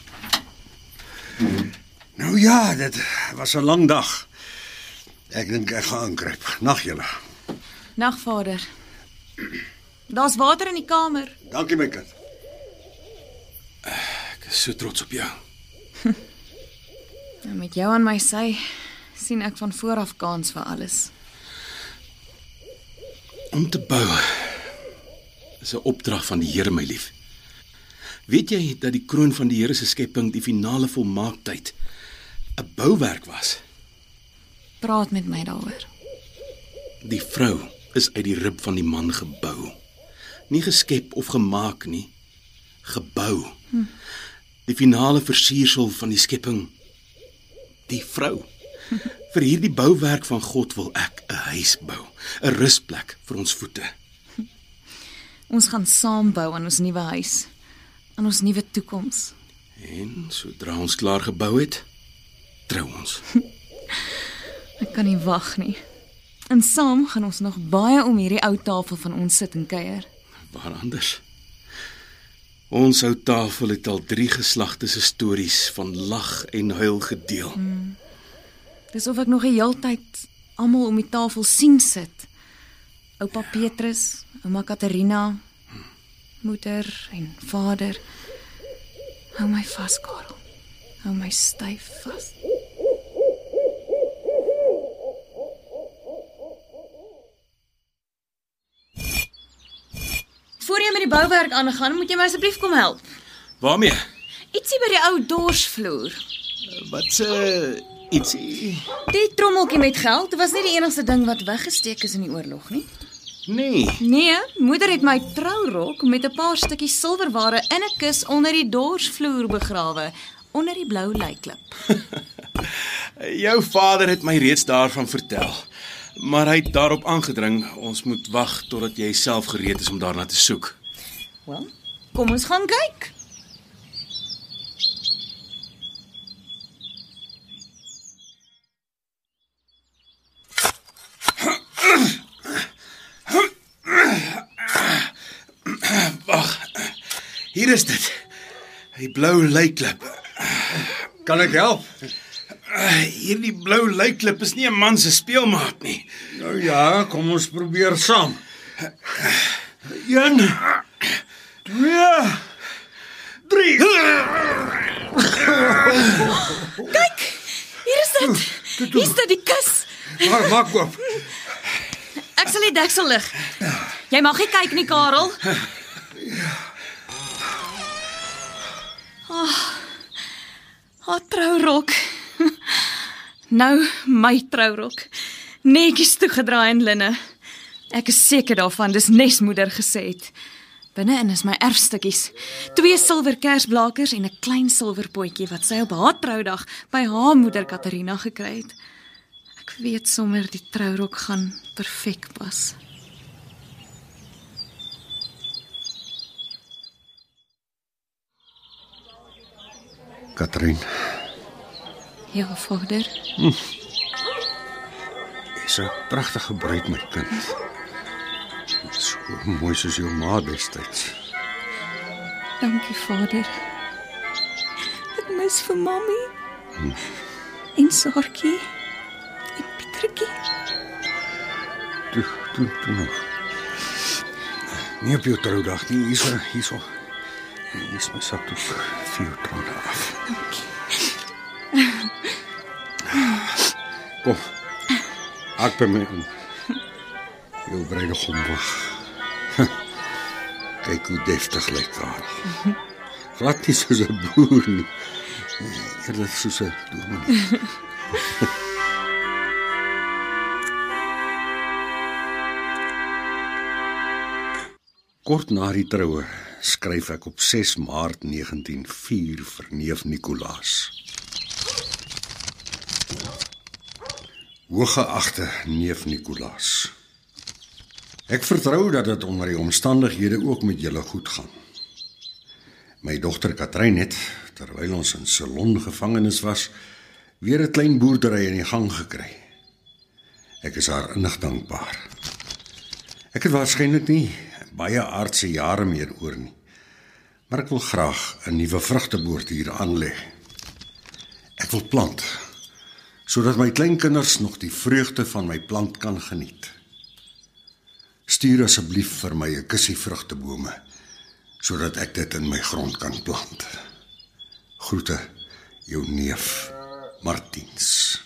Nou ja, dit was 'n lang dag. Ek dink ek gaan inkruip. Nag julle. Nag, Vader. Daar's water in die kamer. Dankie my kind. Ek is so trots op jou. En met jou aan my sy, sien ek van vooraf kans vir alles. Om te bou is 'n opdrag van die Here, my lief. Weet jy dat die kroon van die Here se skepping, die finale volmaaktheid, 'n bouwerk was? Praat met my daaroor. Die vrou is uit die rib van die man gebou. Nie geskep of gemaak nie, gebou. Die finale versiersel van die skepping, die vrou. Vir hierdie bouwerk van God wil ek 'n huis bou, 'n rusplek vir ons voete. Ons gaan saam bou aan ons nuwe huis, aan ons nuwe toekoms. En sodra ons klaar gebou het, trou ons. Ek kan nie wag nie. En saam gaan ons nog baie om hierdie ou tafel van ons sit en kuier. Waar anders? Ons ou tafel het al 3 geslagte se stories van lag en huil gedeel. Dis of ek nog 'n heeltyd almal om die tafel sien sit. Oupa Petrus, ouma Katarina, moeder en vader. Hou my vas, Karel. Hou my styf vas. Voor jy met die bouwerk aangaan, moet jy my asseblief kom help. Waarmee? Ietsie by die ou dorsvloer. Wat ietsie? Die trommeltjie met geld was nie die enigste ding wat weggesteek is in die oorlog nie. Nee. Nee, moeder het my trourok met 'n paar stukkies silwerware in 'n kus onder die dorsvloer begrawe, onder die blou leiklip. Jou vader het my reeds daarvan vertel. Maar hy het daarop aangedring, ons moet wag totdat jy self gereed is om daarna te soek. Wel, kom ons gaan kyk. Wag, hier is dit. Die blou leiklip. Kan ek help? Hierdie blou leiklip is nie 'n man se speelmaat nie. Nou ja, kom ons probeer saam. 1, 2, 3. Kyk, hier is dit. Hier is dit die kus. Maak oop. Ek sal die deksel lig. Jy mag nie kyk nie, Karel. Trourok. Nou my trourok. Netjies toegedraai in linne. Ek is seker daarvan, dis nesmoeder gesê het. Binne-in is my erfstukkies. 2 silwer kersblakers en 'n klein silwerpotjie wat sy op haar troudag by haar moeder Katarina gekry het. Ek weet sommer die trourok gaan perfek pas. Katrien, Ja, vader. jy's 'n pragtige bruid, my kind. So mooi soos jou ma destyds. Dankie, vader. Ek mis vir mami. En Saartjie. En Pietertjie. Toe nog. Nie op jou troudag nie, hierso. Hier is my sakdoek vir jou trane af. Kom, haak by my om. Jou bruidegom wag. Kyk hoe deftig lyk Karel. Glad nie soos 'n boer nie. Eerder soos 'n dominee. Kort na die troue skryf ek op 6 Maart 1904 vir neef Nicolaas. Hooggeagte neef Nicolaas. Ek vertrou dat dit onder die omstandighede ook met julle goed gaan. My dogter Katrien het, terwyl ons in Ceylon gevangenis was, weer 'n klein boerdery in die gang gekry. Ek is haar innig dankbaar. Ek het waarskynlik nie baie aardse jare meer oor nie, maar ek wil graag 'n nuwe vrugteboord hier aanlê. Ek wil plant, sodat my kleinkinders nog die vreugde van my plant kan geniet. Stuur asseblief vir my 'n kussie vrugtebome, sodat ek dit in my grond kan plant. Groete, jou neef Martiens.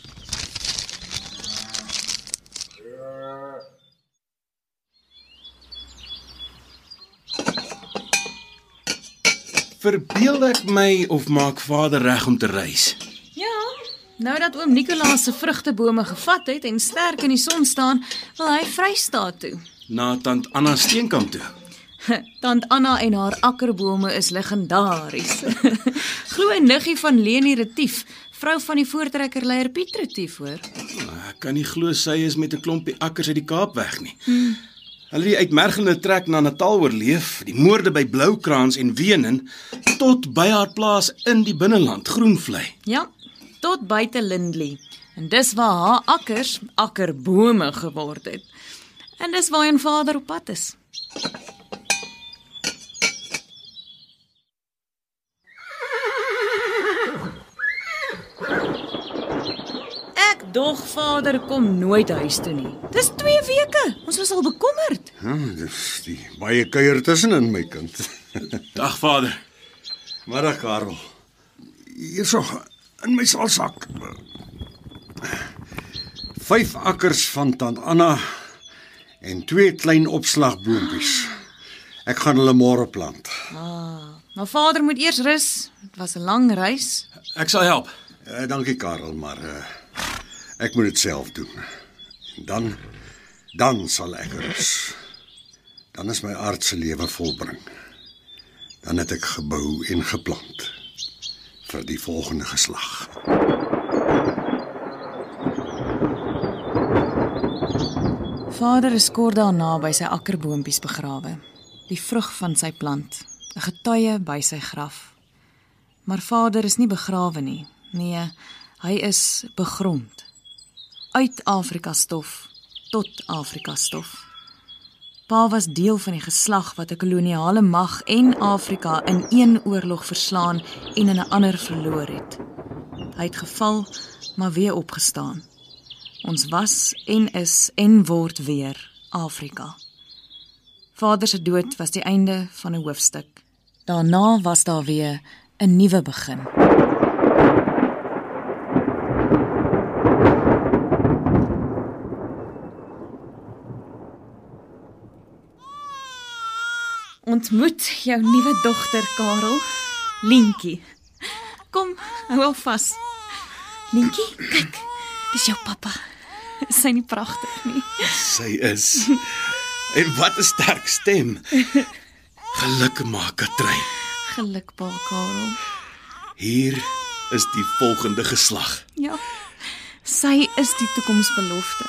Verbeel ek my of maak vader reg om te reis? Ja, Nou dat oom Nicolaas se vrugtebome gevat het en sterk in die son staan, wil hy Vrystaat toe. Na tant Anna Steenkamp toe. Tant Anna en haar akkerbome is legendaries. Glo 'n niggie van Leni Retief, vrou van die voortrekker leier Piet Retief, hoor. Ek kan nie glo sy is met 'n klompie akkers uit die Kaap weg nie. Hulle het die uitmergelende trek na Natal oorleef, die moorde by Bloukraans en Wenen, tot by haar plaas in die binneland, Groenvlei. Ja, tot buite Lindley. En dis waar haar akkers akkerbome geword het. En dis waarheen vader op pad is. Ek dog vader kom nooit huis toe nie. Dis 2 weke. Ons was al bekommerd. Ja, dis die baie kuier tussenin, my kind. Dag vader. Middag, Karel. Hierso, in my salsak. 5 akkers van tant Anna en 2 klein opslagboompies. Ek gaan hulle môre plant. Maar vader moet eers rus. Dit was 'n lang reis. Ek sal help. Dankie, Karel, maar ek moet dit self doen. En dan sal ek rus. Dan is my aardse lewe volbring. Dan het ek gebou en geplant vir die volgende geslag. Vader is kort daarna by sy akkerboompies begrawe. Die vrug van sy plant, 'n getuie by sy graf. Maar vader is nie begrawe nie. Nee, hy is begrond. Uit Afrika stof tot Afrika stof. Pa was deel van die geslag wat 'n koloniale mag en Afrika in een oorlog verslaan en in 'n ander verloor het. Hy het geval, maar weer opgestaan. Ons was en is en word weer Afrika. Vader se dood was die einde van 'n hoofstuk. Daarna was daar weer 'n nuwe begin. Ontmoet jou nuwe dogter, Karel. Lientjie. Kom, hou al vas. Lientjie, kyk, dis jou pappa. Is sy nie pragtig nie? Sy is. En wat 'n sterk stem. Geluk maak, Katrein. Geluk, pa, Karel. Hier is die volgende geslag. Ja, sy is die toekomsbelofte.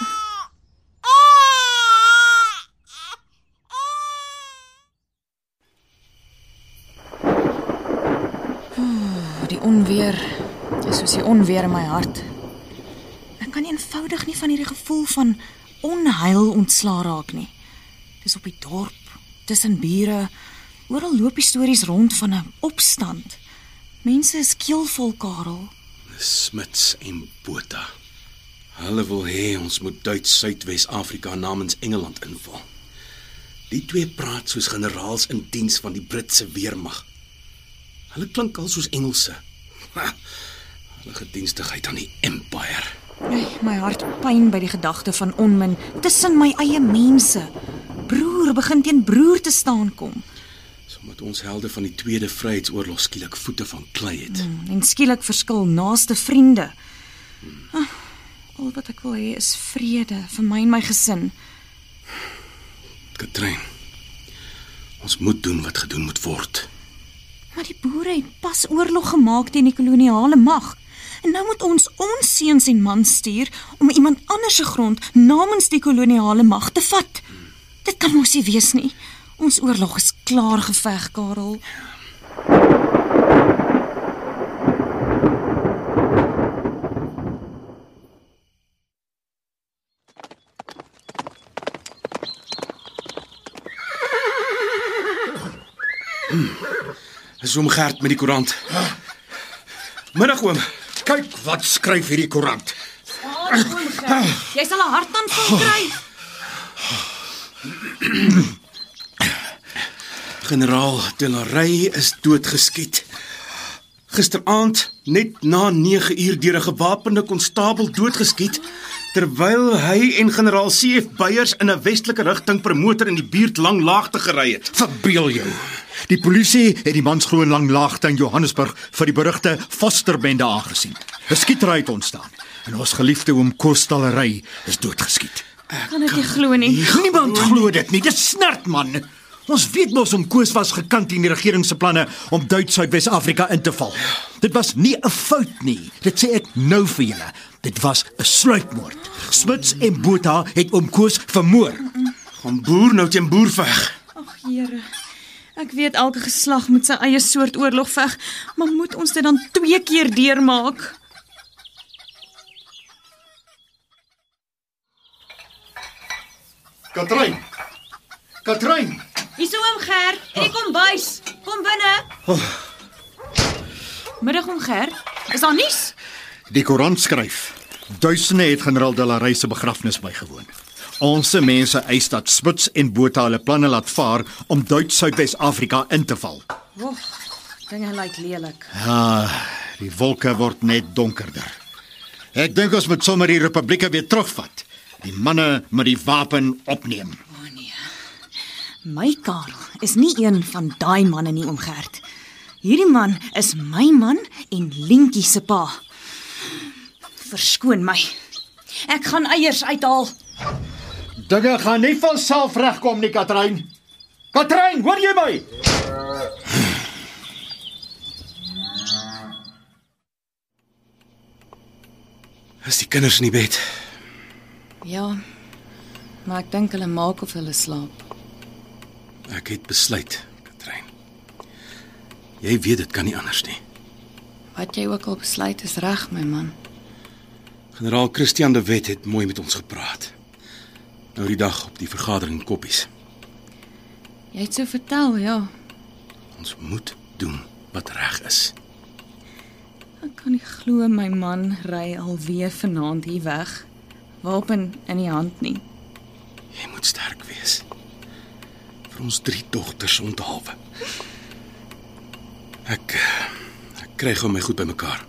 Die onweer is soos die onweer in my hart. Ek kan eenvoudig nie van hierdie gevoel van onheil ontsla raak nie. Dis op die dorp, tussen bure, oral loop die stories rond van 'n opstand. Mense is keelvol, Karel. Smits en Botha. Hulle wil hê ons moet Duits-Suidwes-Afrika namens Engeland inval. Die twee praat soos generaals in diens van die Britse weermag. Hulle klink al soos Engelse. Hulle gedienstigheid aan die Empire. My hart pyn by die gedagte van onmin tussen my eie mense. Broer begin teen broer te staan kom. Omdat ons helde van die Tweede Vryheidsoorlog skielik voete van klei het. En skielik verskil naaste vriende. Al wat ek wil hê is vrede vir my en my gesin. Katrein, ons moet doen wat gedoen moet word. Maar die boere het pas oorlog gemaak teen die koloniale mag. En nou moet ons seuns en mans stuur om iemand anders se grond namens die koloniale mag te vat. Dit kan mos nie wees nie. Ons oorlog is klaar geveg, Karel. Dis oom Gert met die koerant. Middag oom. Kyk wat skryf hierdie koerant. Jy sal 'n hartaanval kry. Generaal Delarey is doodgeskiet. Gisteraand net na 9 uur deur 'n gewapende konstabel doodgeskiet terwyl hy en generaal C.F. Beyers in 'n westelike rigting per motor in die buurt Langlaagte gery het. Verbeel jou. Die polisie het die mans glo in Langlaagte in Johannesburg vir die berugte Fosterbende aangesien. 'n skietery het ontstaan en ons geliefde oom Koos Stallery is doodgeskiet. Kan ek nie glo nie. Niemand glo dit nie. Dis snert, man. Ons weet mos om Koos was gekant in die regering se planne om Duits-Suidwes-Afrika in te val. Dit was nie 'n fout nie. Dit sê ek nou vir julle. Dit was 'n sluipmoord. Smuts en Botha het oom Koos vermoor. Gaan boer nou teen boer veg. Ag Here. Ek weet elke geslag moet sy eie soort oorlog veg, maar moet ons dit dan 2 keer deurmaak? Katrein. Hierso oom Gert, en die kombuis. Kom binne. Middag oom Gert. Is daar nuus? Die koerant skryf: duisende het generaal Delaray se begrafnis bygewoon. Ons mense eis dat Smuts en Botha hulle planne laat vaar om Duits-Suidwes-Afrika in te val. Dinge lyk lelik. Ja, die wolke word net donkerder. Ek dink ons moet sommer die republieke weer terugvat. Die manne met die wapen opneem. My Karel is nie een van daai manne nie, oom Gert. Hierdie man is my man en Lientjie se pa. Verskoon my. Ek gaan eiers uithaal. Dinge gaan nie van self regkom nie, Katrein. Katrein, hoor jy my? Is die kinders in die bed? Ja, maar ek dink hulle maak of hulle slaap. Ek het besluit, Katrein. Jy weet dit kan nie anders nie. Wat jy ook al besluit is reg, my man. Generaal Christian de Wet het mooi met ons gepraat. Nou die dag op die vergadering in Koppies. Jy het so vertel, ja. Ons moet doen wat reg is. Ek kan nie glo my man ry alweer vanaand hier weg. Wapen in die hand nie. Jy moet sterk wees. Vir ons 3 dogters onthaalwe. Ek kry gou my goed bymekaar.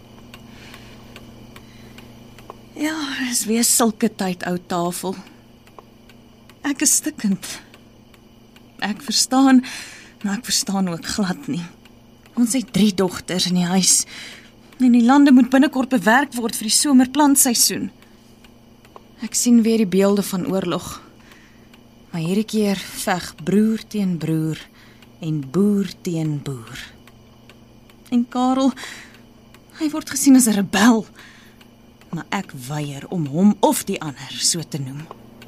Ja, dis weer sulke tyd ou tafel. Ek is stikkend. Ek verstaan, maar ek verstaan ook glad nie. Ons het 3 dogters in die huis. En die lande moet binnekort bewerk word vir die somerplantseisoen. Ek sien weer die beelde van oorlog. Maar hierdie keer veg broer teen broer en boer teen boer. En Karel, hy word gesien as 'n rebel. Maar ek weier om hom of die ander so te noem.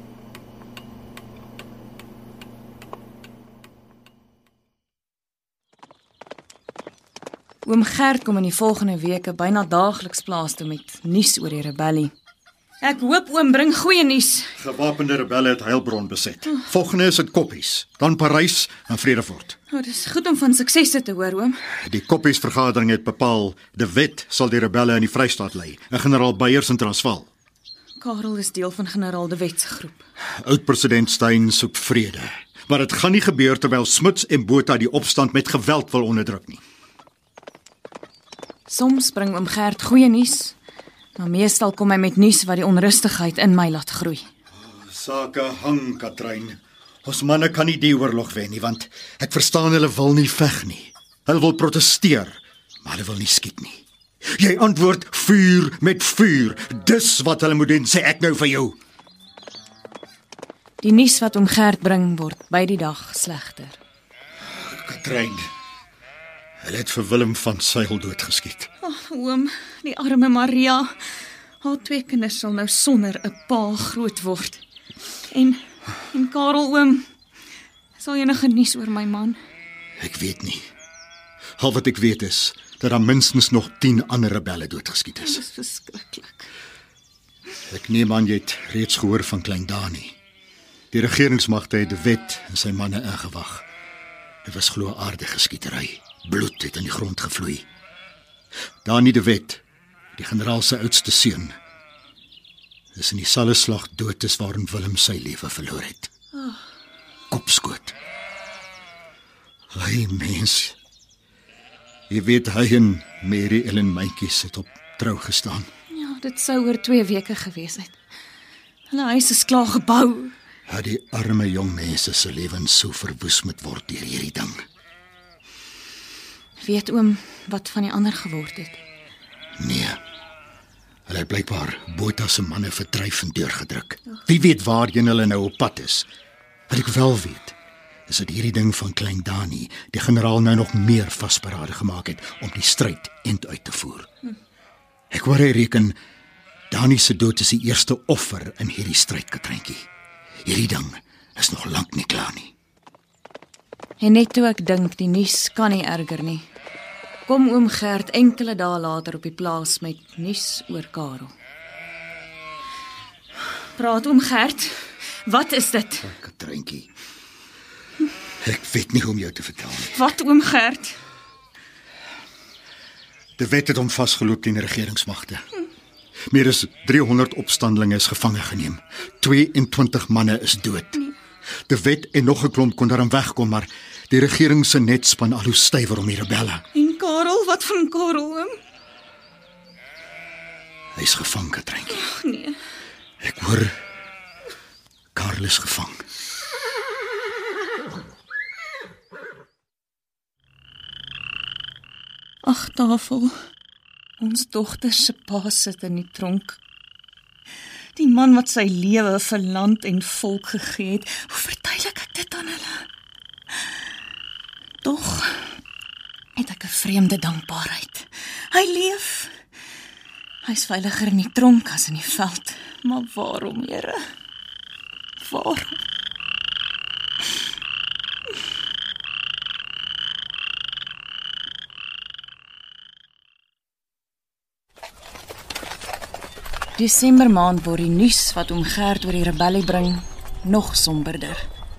Oom Gert kom in die volgende weke byna daagliks plaas toe met nuus oor die rebellie. Ek hoop oom bring goeie nuus. Gewapende rebelle het Heilbron beset. Volgende is dit Koppies, dan Parys en Vredefort. Dit is goed om van suksesse te hoor, oom. Die Koppies vergadering het bepaal de Wet sal die rebelle in die Vrystaat lei en generaal Beyers in Transvaal. Karel is deel van generaal de Wet se groep. Oud-president Steyn soek vrede, maar dit gaan nie gebeur terwyl Smuts en Botha die opstand met geweld wil onderdruk nie. Soms bring oom Gert goeie nuus, maar meestal kom hy met nuus wat die onrustigheid in my laat groei. Sake hang, Katrein. Ons manne kan nie die oorlog wen nie, want ek verstaan hulle wil nie veg nie. Hulle wil protesteer, maar hulle wil nie skiet nie. Jy antwoord vuur met vuur. Dis wat hulle moet doen, sê ek nou vir jou. Die nuus wat oom Gert bring word by die dag slegter. Katrein, hulle het vir Willem van Sail doodgeskiet. Oom, die arme Maria. Haar 2 kinders sal nou sonder 'n pa groot word. En Karel, oom, sal jy nog nuus oor my man? Ek weet nie. Al wat ek weet is dat daar minstens nog 10 ander rebelle doodgeskiet is. Dit is verskriklik. Ek neem aan jy het reeds gehoor van Klein Dani. Die regeringsmagte het de Wet en sy manne ingewag. Dit was glo aardige skietery. Bloed het in die grond gevloei. Dani de Wet, die generaal se oudste seun, is in dieselfde slag dood as waarin Willem sy lewe verloor het. Kopskoot. Hy mens. Jy weet hy en Mary Ellen Meintjies het op trou gestaan. Ja, dit sou oor 2 weke gewees het. Hulle huis is klaar gebou. Het die arme jong mense se lewens so verwoes moet word deur hierdie ding. Weet oom wat van die ander geword het? Nee. hy blykbaar Botha se manne verdryf en deurgedruk. Wie weet waarheen hulle nou op pad is. Wat ek wel weet, is dat hierdie ding van Klein Dani die generaal nou nog meer vasberade gemaak het om die stryd end uit te voer. Ek hoor hy reken Dani se dood is die eerste offer in hierdie stryd, Katreintjie. Hierdie ding is nog lank nie klaar nie. En net toe ek dink die nuus kan nie erger nie, kom oom Gert enkele dae later op die plaas met nuus oor Karel. Praat oom Gert, wat is dit? Katreintjie, ek weet nie hoe om jou te vertel nie. Wat oom Gert? De Wet het hom vasgeloop teen regeringsmagte. Meer as 300 opstandelinge is gevange geneem. 22 manne is dood. De Wet en nog 'n klomp kon daarin wegkom, maar die regering se net span al hoe stywer om die rebelle. En Karel, wat van Karel oom? Hy's gevang, Katreintjie. Nee. Ek hoor Karel is gevang. Ag, Tafel. Ons dogter se pa sit in die tronk. Die man wat sy lewe vir land en volk gegee het, hoe verduidelik ek dit aan hulle? Tog het ek 'n vreemde dankbaarheid. Hy leef. Hy's veiliger in die tronk as in die veld. Maar waarom, Here? Waarom? Desember maand word die nuus wat oom Gert oor die rebellie bring nog somberder.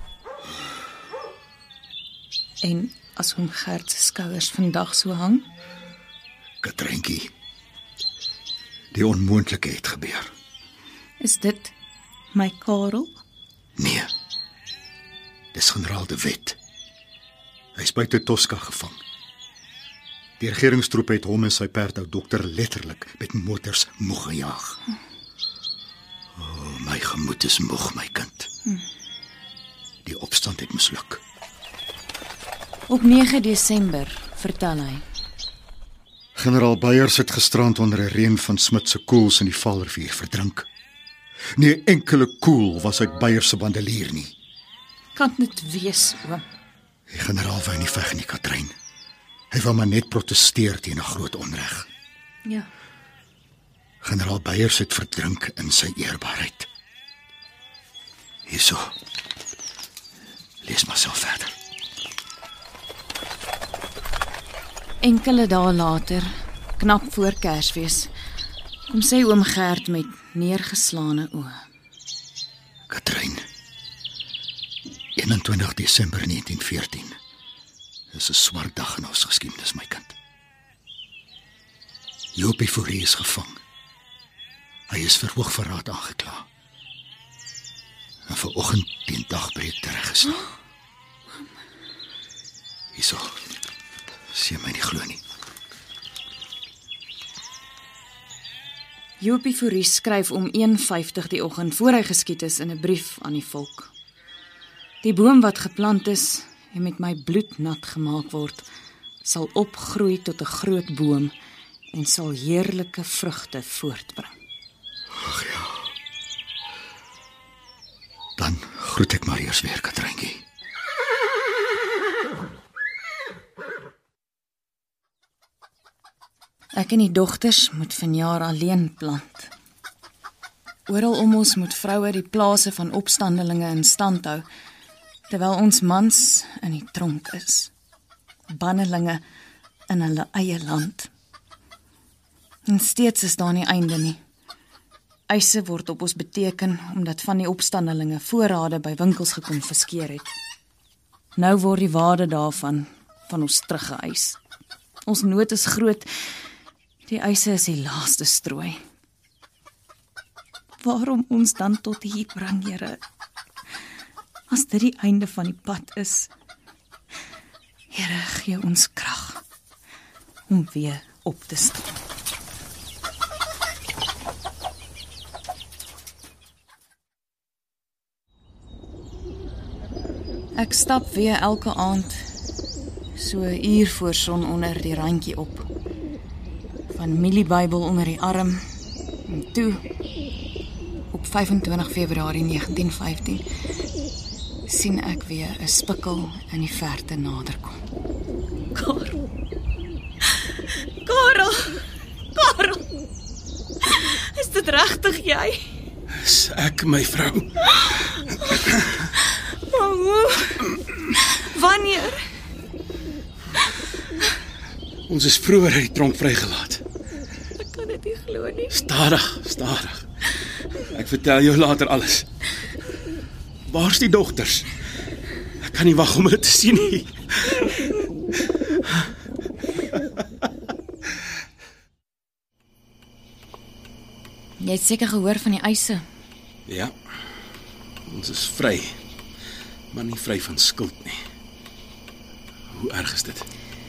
En as oom Gert se skouers vandag so hang, Katreintjie, die onmoontlike het gebeur. is dit my Karel? Nee, dis generaal De Wet. Hy's buite Tosca gevang. Die regeringstroepe het hom en sy perdou dokter letterlik met motors moeg gejaag. My gemoed is moeg, my kind. Die opstand het misluk. Op 9 Desember, vertel hy. Generaal Beyers het gisterand onder 'n reën van Smit se koels in die Vaalrivier verdrink. Nie 'n enkele koel was uit Beyers se bandelier nie. Kan dit wees, oom? Die generaal wou nie veg nie, Katrein. Hy wou maar net protesteer teen 'n groot onreg. Ja. Generaal Beyers het verdrink in sy eerbaarheid. Hierso. Lees maar self verder. Enkele dae later, knap voor Kersfees, kom sê oom Gert met neergeslaane oë. Katrein, 21 Desember 1914 is 'n swart dag in ons geskiedenis, my kind. Jopie Fourie is gevang. Hy is vir hoogverraad aangekla. En vanoggend teen dagbreek tereggestel. Hierso. Sien my nie glo nie. Jopie Fourie skryf om 1:50 die oggend voor hy geskiet is in 'n brief aan die volk. Die boom wat geplant is en met my bloed nat gemaak word, sal opgroei tot 'n groot boom en sal heerlike vrugte voortbring. Ag ja. Dan groet ek maar eers weer, Katreintjie. Ek en die dogters moet vanjaar alleen plant. Oral om ons moet vroue die plase van opstandelinge in stand hou, terwyl ons mans in die tronk is. Bannelinge in hulle eie land. En steeds is daar nie einde nie. Eise word op ons beteken, omdat van die opstandelinge voorrade by winkels gekonfiskeer het. Nou word die waarde daarvan van ons teruggeëis. Ons nood is groot. Die eise is die laaste strooi. Waarom ons dan tot hier bring, Here? As dit die einde van die pad is, Here, gee ons krag om weer op te staan. Ek stap weer elke aand so 'n uur voor sononder die randjie op. Van Mieliebybel onder die arm En toe, op 25 Februarie 1915, sien ek weer 'n spikkel in die verte naderkom. Karel! Is dit regtig jy? Is ek, my vrou? Maar hoe? Wanneer? Ons is vroeër uit die tronk vrygelaat. Ek kan dit nie glo nie. Stadig. Ek vertel jou later alles. Waar's die dogters? Ek kan nie wag om hulle te sien nie. Jy het seker gehoor van die eise. Ja, ons is vry, maar nie vry van skuld nie. Hoe erg is dit?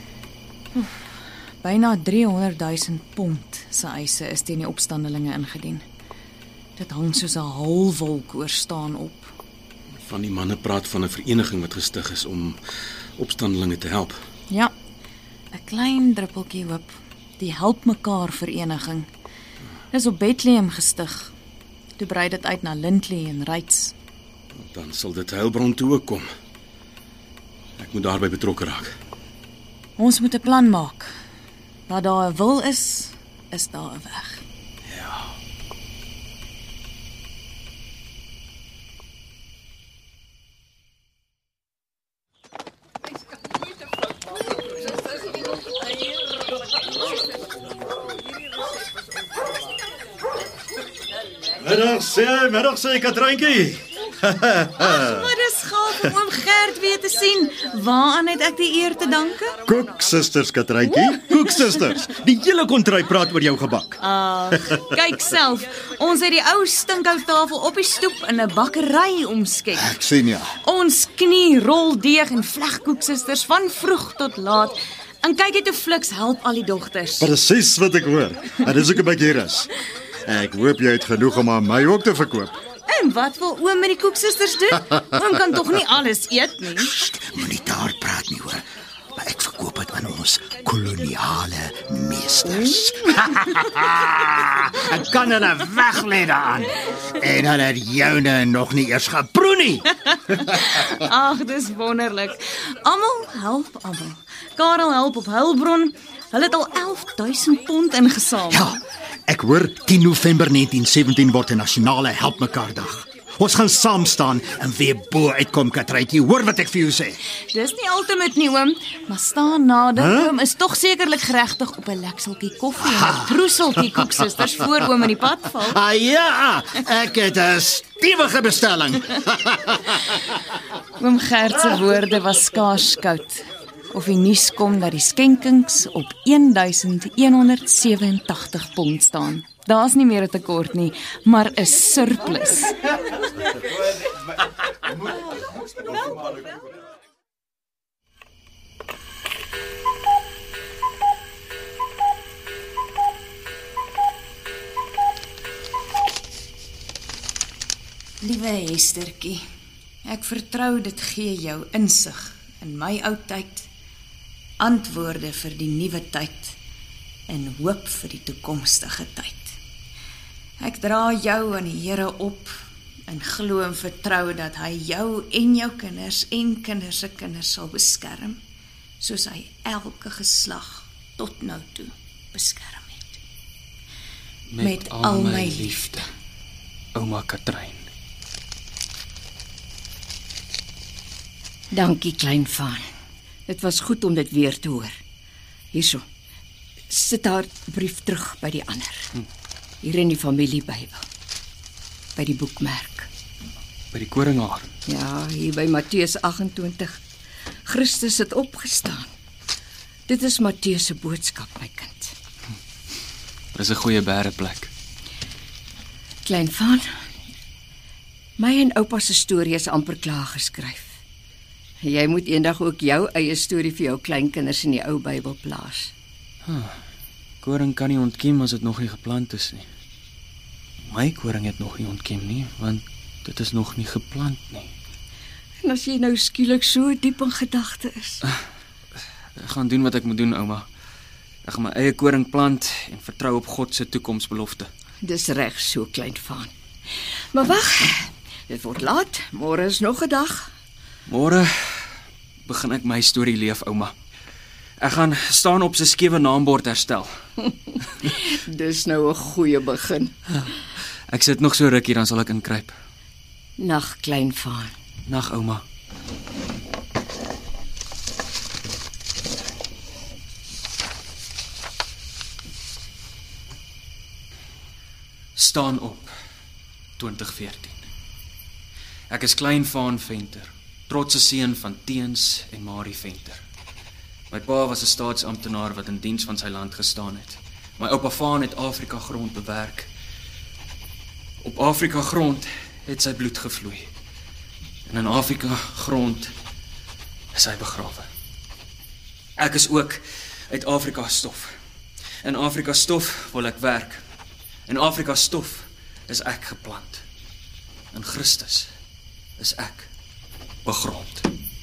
Byna 300 000 pond se eise is teen die opstandelinge ingedien. Dit hang soos 'n holwolk oor staan op. Van die manne praat van 'n vereniging wat gestig is om opstandelinge te help. Ja, 'n klein druppeltjie hoop. Die Help Mekaar vereniging. Dis op Bethlehem gestig. Toe brei dit uit na Lindley en Reitz. Dan sal dit Heilbron toe ook kom. Ek moet daarbey betrokke raak. Ons moet 'n plan maak. Waar daar 'n wil is daar 'n weg. Ja. Middag sê Katryntjie. Maar dis gaaf om oom Gert weer te sien. Waaraan het ek die eer te danke? Koeksusters Katryntjie, koeksusters. Die hele kontry praat oor jou gebak. Kyk self, ons het die ou stinkhoutafel op die stoep in 'n bakkery omskep. Ek sien ja. Ons knie rol deeg en vleg koeksusters van vroeg tot laat. En kyk net hoe fliks help al die dogters. Presies wat ek hoor. En dis ook 'n bietjie rus. Ek hoop jy het genoeg om aan my ook te verkoop. En wat wil oom met die koeksusters doen? Oom kan tog nie alles eet nie. Moenie daar praat nie hoor. Maar ek verkoop dit aan ons koloniale meesters. Ek kan hulle weglê daaraan. En hulle het joune nog nie eers geproe nie. Ag, dis wonderlik. Almal help almal. Karel help op Heilbron. Hulle het al 11 000 pond ingesamel. Ja, ek hoor 10 November 1917 word 'n nasionale Help Mekaar dag. Ons gaan saam staan en weer bo uitkom, Katryntjie. Hoor wat ek vir jou sê. Dis nie altyd nie, oom, maar staan nader. Oom is tog sekerlik geregtig op 'n lekseltjie koffie en 'n proeseltjie koeksusters voor oom in die pad val. Ja, ek het 'n stewige bestelling. Oom Gert se woorde was skaars koud. Of die nuus kom dat die skenkings op 1187 pond staan. Daar's nie meer 'n tekort nie, maar 'n surplus. Liewe Hestertjie, ek vertrou dit gee jou insig in my ou tyd, antwoorde vir die nuwe tyd en hoop vir die toekomstige tyd. Ek dra jou aan die Here op en glo en vertrou dat hy jou en jou kinders en kinders se kinders sal beskerm, soos hy elke geslag tot nou toe beskerm het. Met al my liefde, Ouma Katrijn. Dankie, klein Vaan. Dit was goed om dit weer te hoor. Hierso. Sit daar brief terug by die ander. Hier in die familiebybel. By die boekmerk. By die koringhaar. Ja, hier by Matteus 28. Christus het opgestaan. Dit is Matteus se boodskap, my kind. Dis 'n goeie bæreplek. Klein Vaan. My en oupa se storie is amper klaar geskryf. Jy moet eendag ook jou eie storie vir jou kleinkinders in die ou Bybel plaas. Koring kan nie ontkiem as dit nog nie geplant is nie. My koring het nog nie ontkiem nie, want dit is nog nie geplant nie. En as jy nou skielik so diep in gedagte is. Ek gaan doen wat ek moet doen, ouma. Ek gaan my eie koring plant en vertrou op God se toekomsbelofte. Dis reg so, klein Vaan. Maar wag, dit word laat. Môre is nog 'n dag. Môre begin ek my storie leef, ouma. Ek gaan staan op sy skewe naambord herstel. Dis nou 'n goeie begin. Ek sit nog so rukkie, dan sal ek inkruip. Nag, klein Vaan. Nag, ouma. Staan op, 2014. Ek is klein Vaan Venter, trotse seun van Teens en Marie Venter. My pa was 'n staatsamptenaar wat in diens van sy land gestaan het. My oupa Vaan het Afrika grond bewerk. Op Afrika grond het sy bloed gevloei. En in Afrika grond is hy begrawe. Ek is ook uit Afrika stof. In Afrika stof wil ek werk. In Afrika stof is ek geplant. In Christus is ek begrond.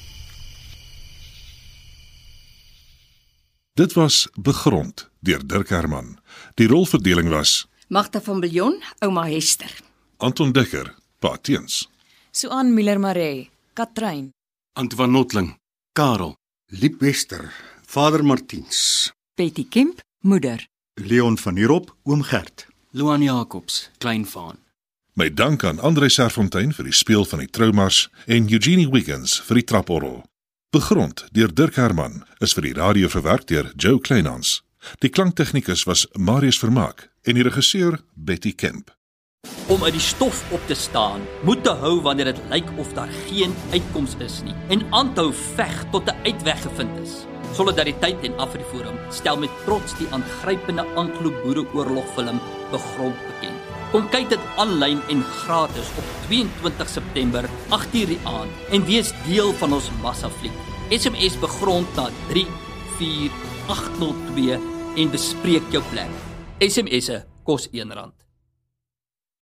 Dit was Begrond deur Dirk Herman. Die rolverdeling was Magda van Biljon, ouma Hester. Anton Dekker, pa Teens. Suan Miller-Maree, Katrein. Antoine Notling, Karel, Liep Wester, Vader Martiens, Betty Kemp, moeder. Leon van Heerop, oom Gert. Luan Jacobs, klein Vaan. My dank aan André Serfontein vir die speel van die Troumars en Eugenie Wiggins vir die traporrel. Begrond deur Dirk Herman is vir die radio verwerk deur Joe Kleinhans. Die klanktegnikus was Marius Vermaak en die regisseur Betty Kemp. Om uit die stof op te staan, moed te hou wanneer dit lyk of daar geen uitkoms is nie en aanhou veg tot 'n uitweg gevind is. Solidariteit en AfriForum stel met trots die aangrypende Anglo-Boereoorlog-film Begrond bekend. Kom kyk dit aanlyn en gratis op 22 September 8:00 die aand en wees deel van ons massafliek. SMS Begrond na 34802 en bespreek jou plek. SMS'e kos R1.